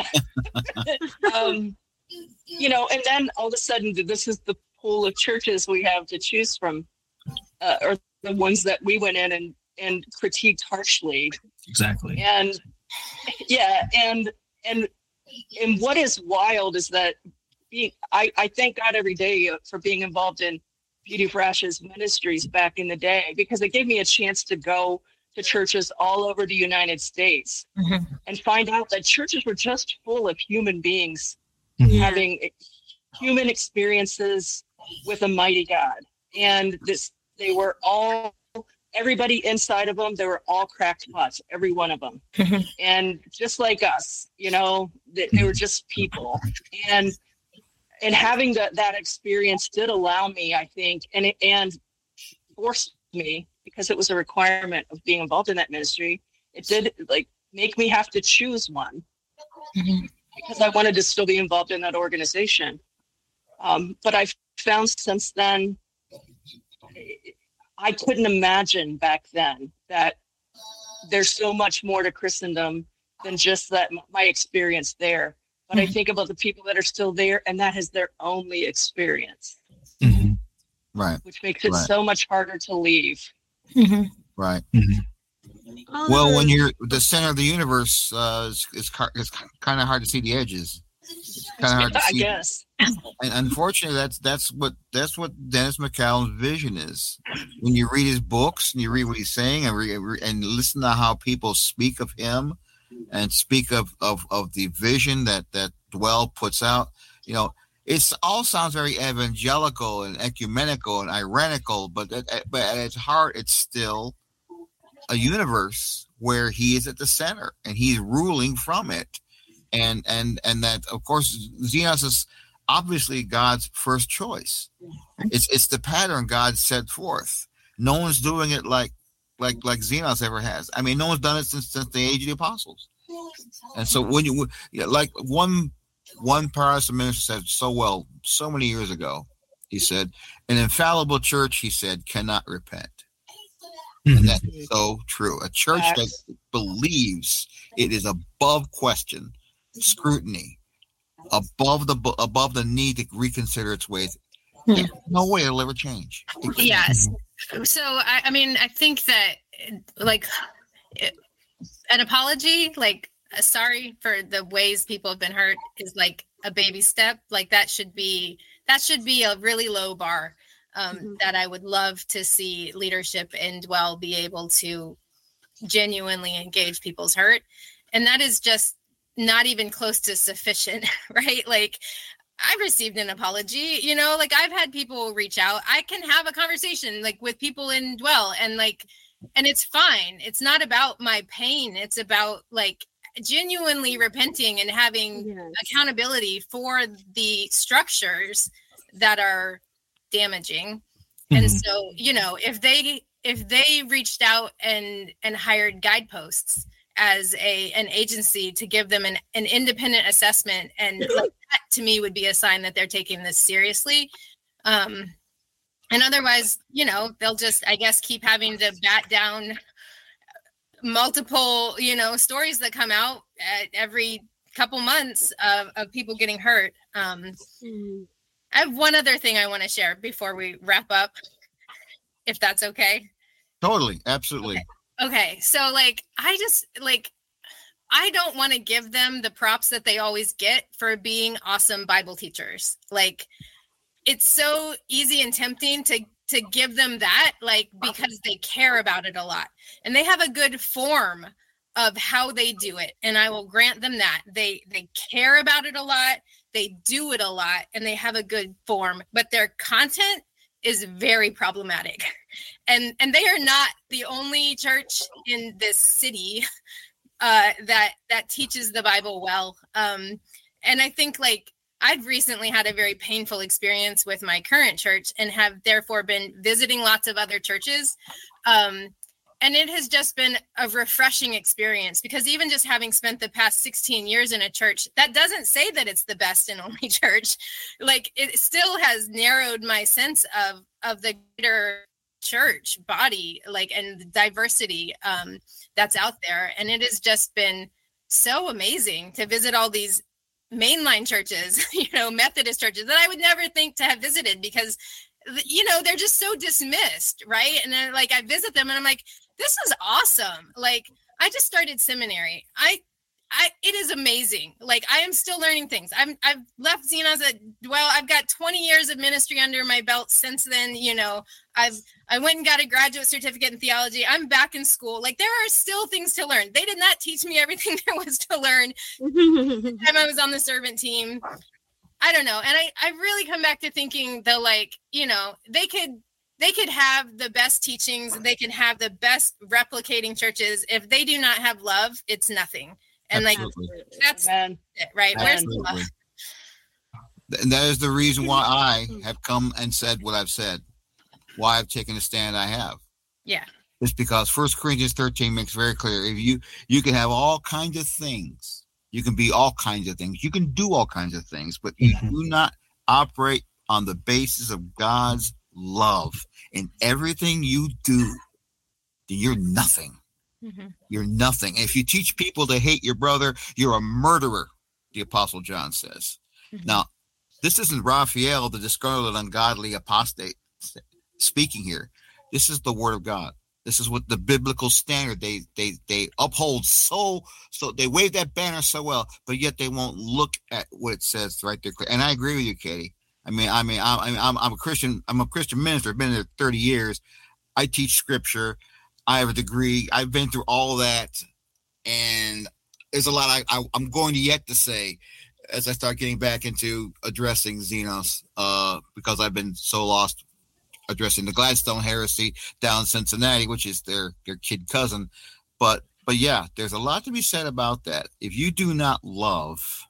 um, you know, and then all of a sudden, this is the pool of churches we have to choose from, uh, or the ones that we went in and, and critiqued harshly. Exactly. And yeah, and and and what is wild is that being, I, I thank God every day for being involved in Beauty for Ashes ministries back in the day, because it gave me a chance to go to churches all over the United States mm-hmm. and find out that churches were just full of human beings mm-hmm. having human experiences with a mighty God. And this, they were all, everybody inside of them, they were all cracked pots, every one of them. Mm-hmm. And just like us, you know, they, they were just people. And And having that, that experience did allow me, I think, and it, and forced me, because it was a requirement of being involved in that ministry. It did like make me have to choose one mm-hmm. because I wanted to still be involved in that organization. Um, but I've found since then, I couldn't imagine back then that there's so much more to Christendom than just that my experience there. But mm-hmm. I think about the people that are still there, and that is their only experience. Mm-hmm. Right. Which makes it right. so much harder to leave. Mm-hmm. Right. Mm-hmm. Well, when you're the center of the universe, uh, it's, it's, it's kind of hard to see the edges. It's kind of hard to I see. guess. And unfortunately, that's that's what that's what Dennis McCallum's vision is. When you read his books and you read what he's saying and re, and listen to how people speak of him and speak of, of, of the vision that that Dwell puts out, you know, it all sounds very evangelical and ecumenical and ironical, but at, but at its heart, it's still a universe where he is at the center and he's ruling from it. And and and that, of course, Xenos is obviously God's first choice. It's it's the pattern God set forth. No one's doing it like like like Xenos ever has. I mean, no one's done it since since the age of the apostles. And so when you like one one Protestant minister said so well so many years ago, he said, an infallible church, he said, cannot repent. And that's so true. A church that believes it is above question, scrutiny, above the above the need to reconsider its ways. There's no way it'll ever change. Yes. So I, I mean, I think that like an apology, like sorry for the ways people have been hurt, is like a baby step. Like that should be that should be a really low bar. Um, mm-hmm. That I would love to see leadership in Dwell be able to genuinely engage people's hurt. And that is just not even close to sufficient, right? Like I've received an apology, you know, like I've had people reach out. I can have a conversation like with people in Dwell and like, and it's fine. It's not about my pain. It's about like genuinely repenting and having yes. accountability for the structures that are damaging. Mm-hmm. And so, you know, if they if they reached out and and hired Guideposts as a an agency to give them an, an independent assessment, and like, that to me would be a sign that they're taking this seriously. Um and otherwise, you know, they'll just, I guess, keep having to bat down multiple, you know, stories that come out at every couple months of, of people getting hurt. Um mm-hmm. I have one other thing I want to share before we wrap up, if that's okay. Totally. Absolutely. Okay. okay. So like, I just like, I don't want to give them the props that they always get for being awesome Bible teachers. Like it's so easy and tempting to, to give them that, like, because they care about it a lot and they have a good form of how they do it. And I will grant them that they, they care about it a lot. They do it a lot and they have a good form, but their content is very problematic. And and they are not the only church in this city uh, that that teaches the Bible well. Um, and I think like I've recently had a very painful experience with my current church and have therefore been visiting lots of other churches. Um, And it has just been a refreshing experience because even just having spent the past sixteen years in a church, that doesn't say that it's the best and only church. Like it still has narrowed my sense of, of the greater church body, like, and the diversity um, that's out there. And it has just been so amazing to visit all these mainline churches, you know, Methodist churches that I would never think to have visited because, you know, they're just so dismissed. Right. And then like I visit them and I'm like, this is awesome. Like I just started seminary. I, I, it is amazing. Like I am still learning things. I'm, I've left Xenos at, well, I've got twenty years of ministry under my belt since then. You know, I've, I went and got a graduate certificate in theology. I'm back in school. Like there are still things to learn. They did not teach me everything there was to learn. The time I was on the servant team. I don't know. And I, I really come back to thinking that like, you know, they could, they could have the best teachings. They can have the best replicating churches. If they do not have love, it's nothing. And Absolutely. like, that's Amen. it, right? Absolutely. Where's the love? And that is the reason why I have come and said what I've said, why I've taken the stand I have. Yeah. It's because First Corinthians thirteen makes very clear. If you, you can have all kinds of things. You can be all kinds of things. You can do all kinds of things, but mm-hmm. you do not operate on the basis of God's love in everything you do, then you're nothing. Mm-hmm. You're nothing. And if you teach people to hate your brother, you're a murderer, the Apostle John says. Mm-hmm. Now, this isn't Raphael, the discarded ungodly apostate, speaking here. This is the word of God. This is what the biblical standard they they they uphold so so they wave that banner so well, but yet they won't look at what it says right there. And I agree with you, Katie. I mean, I mean, I'm I'm, I'm a Christian. I'm a Christian minister. I've been there thirty years. I teach scripture. I have a degree. I've been through all that, and there's a lot I, I I'm going to yet to say as I start getting back into addressing Xenos, uh, because I've been so lost addressing the Gladstone heresy down in Cincinnati, which is their their kid cousin. But but yeah, there's a lot to be said about that. If you do not love,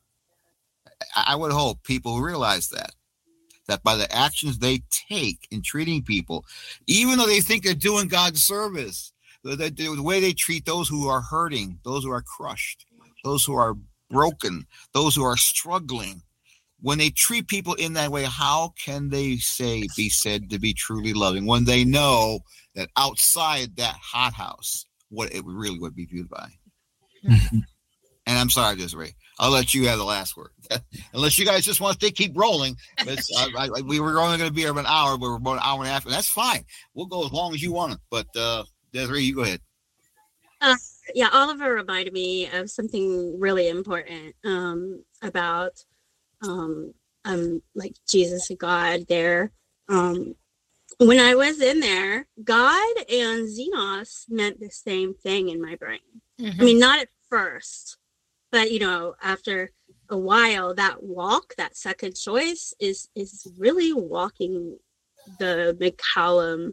I would hope people realize that. That by the actions they take in treating people, even though they think they're doing God's service, the, the, the way they treat those who are hurting, those who are crushed, those who are broken, those who are struggling, when they treat people in that way, how can they say be said to be truly loving when they know that outside that hothouse, what it really would be viewed by? Mm-hmm. And I'm sorry, Desiree. I'll let you have the last word. Unless you guys just want to keep rolling. I, I, we were only going to be here about an hour, but we're about an hour and a half. And that's fine. We'll go as long as you want it. But uh, Desiree, you go ahead. Uh, yeah, Oliver reminded me of something really important um, about um, um, like Jesus and God there. Um, when I was in there, God and Xenos meant the same thing in my brain. Mm-hmm. I mean, not at first. But, you know, after a while, that walk, that second choice is is really walking the McCallum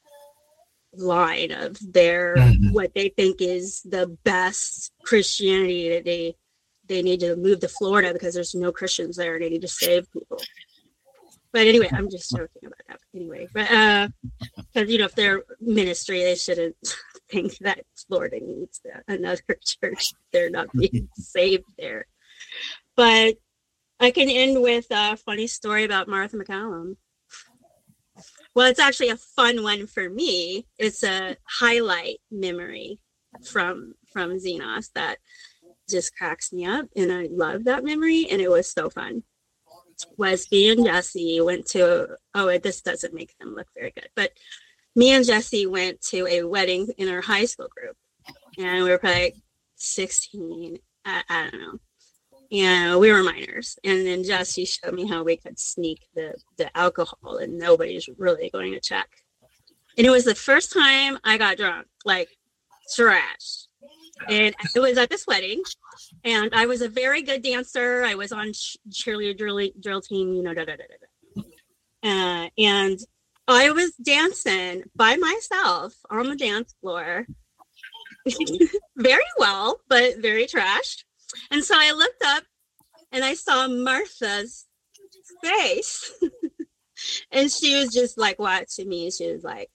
line of their, mm-hmm. what they think is the best Christianity that they, they need to move to Florida because there's no Christians there and they need to save people. But anyway, I'm just joking about that anyway. But, uh, because, you know, if they're ministry, they shouldn't think that Florida needs another church. They're not being saved there. But I can end with a funny story about Martha McCallum. Well, it's actually a fun one for me. It's a highlight memory from, from Xenos that just cracks me up. And I love that memory. And it was so fun. Was me and Jesse went to, oh, this doesn't make them look very good, but me and Jesse went to a wedding in our high school group, and we were probably like sixteen, I, I don't know, and we were minors. And then Jesse showed me how we could sneak the, the alcohol, and nobody's really going to check. And it was the first time I got drunk, like trash. And it was at this wedding, and I was a very good dancer. I was on cheerleader drill, drill team, you know, da, da, da, da. Uh, and I was dancing by myself on the dance floor, very well, but very trashed. And so I looked up, and I saw Martha's face, and she was just like watching me. She was like,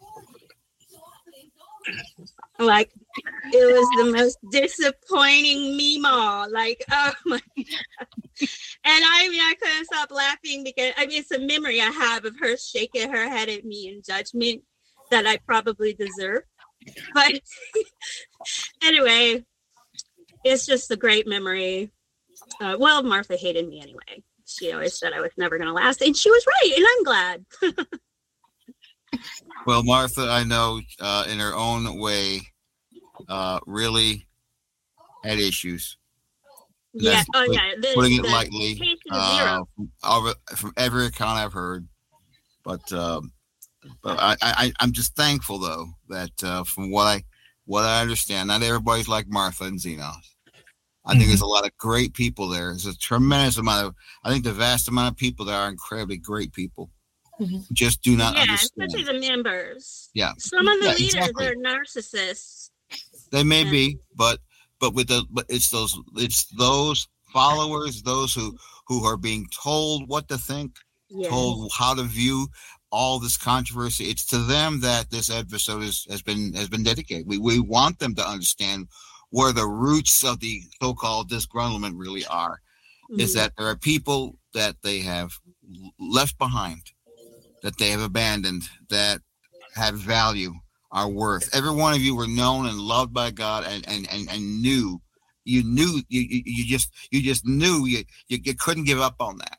like, it was the most disappointing meme. Like, oh my God. And I mean, I couldn't stop laughing because, I mean, it's a memory I have of her shaking her head at me in judgment that I probably deserve. But anyway, it's just a great memory. Uh, well, Martha hated me anyway. She always said I was never going to last. And she was right. And I'm glad. Well, Martha, I know uh, in her own way, uh, really had issues. Yeah, oh yeah. The, putting the it lightly, uh, from, from every account I've heard. But um, but I, I I'm just thankful though that uh, from what I what I understand, not everybody's like Martha and Xenos. I mm-hmm. think there's a lot of great people there. There's a tremendous amount of. I think the vast amount of people there are incredibly great people. Mm-hmm. Just do not yeah, understand. Especially the members. Yeah. Some of the yeah, leaders exactly. are narcissists. They may yeah. be, but but with the but it's those it's those followers, those who who are being told what to think, yes. told how to view all this controversy. It's to them that this episode is, has been has been dedicated. We we want them to understand where the roots of the so-called disgruntlement really are. Mm-hmm. Is that there are people that they have left behind, that they have abandoned, that have value, are worth. Every one of you were known and loved by God, and and and, and knew you knew you, you you just you just knew you, you you couldn't give up on that.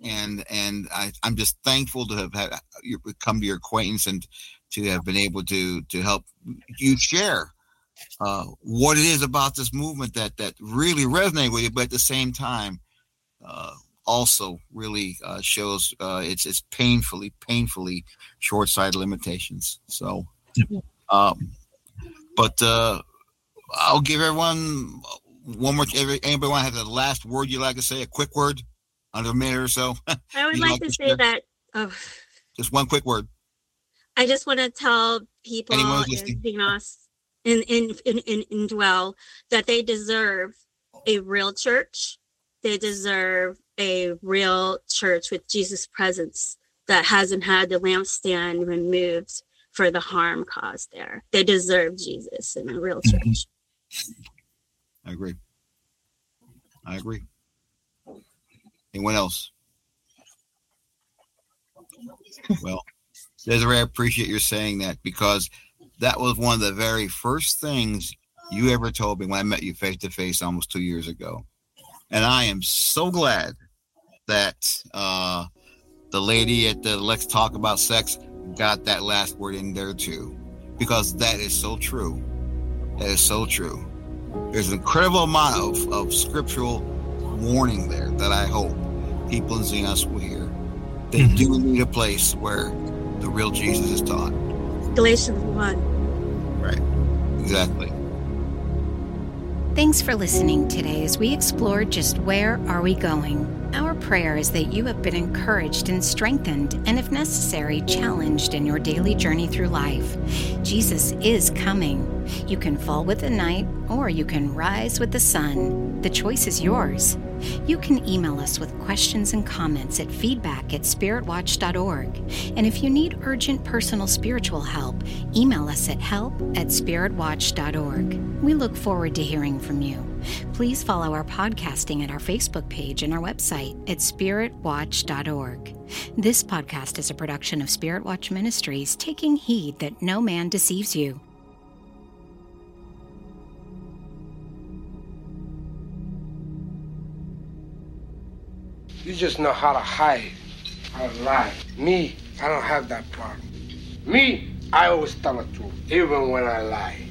and and I, I'm just thankful to have had you come to your acquaintance and to have been able to to help you share uh, what it is about this movement that that really resonates with you, but at the same time, uh, also really uh, shows uh, its its painfully painfully short-sighted limitations. So, um, but uh, I'll give everyone one more. Anybody want to have the last word you like to say? A quick word, under a minute or so. I would like, like to, to say share? that. Oh, just one quick word. I just want to tell people in Dinos, in in in in, in Dwell, that they deserve a real church. They deserve a real church with Jesus' presence that hasn't had the lampstand removed for the harm caused there. They deserve Jesus in a real church. Mm-hmm. I agree. I agree. Anyone else? Well, Desiree, I appreciate your saying that, because that was one of the very first things you ever told me when I met you face to face almost two years ago. And I am so glad that uh, the lady at the Let's Talk About Sex got that last word in there too, because that is so true. That is so true. There's an incredible amount of, of scriptural warning there that I hope people in Xenos will hear. They mm-hmm. do need a place where the real Jesus is taught. Galatians one. Right. Exactly. Thanks for listening today as we explored just where are we going. Our prayer is that you have been encouraged and strengthened, and if necessary, challenged in your daily journey through life. Jesus is coming. You can fall with the night, or you can rise with the sun. The choice is yours. You can email us with questions and comments at feedback at spirit watch dot org. And if you need urgent personal spiritual help, email us at help at spirit watch dot org. We look forward to hearing from you. Please follow our podcasting at our Facebook page and our website at spirit watch dot org. This podcast is a production of Spirit Watch Ministries, taking heed that no man deceives you. You just know how to hide, how to lie. Me, I don't have that problem. Me, I always tell the truth, even when I lie.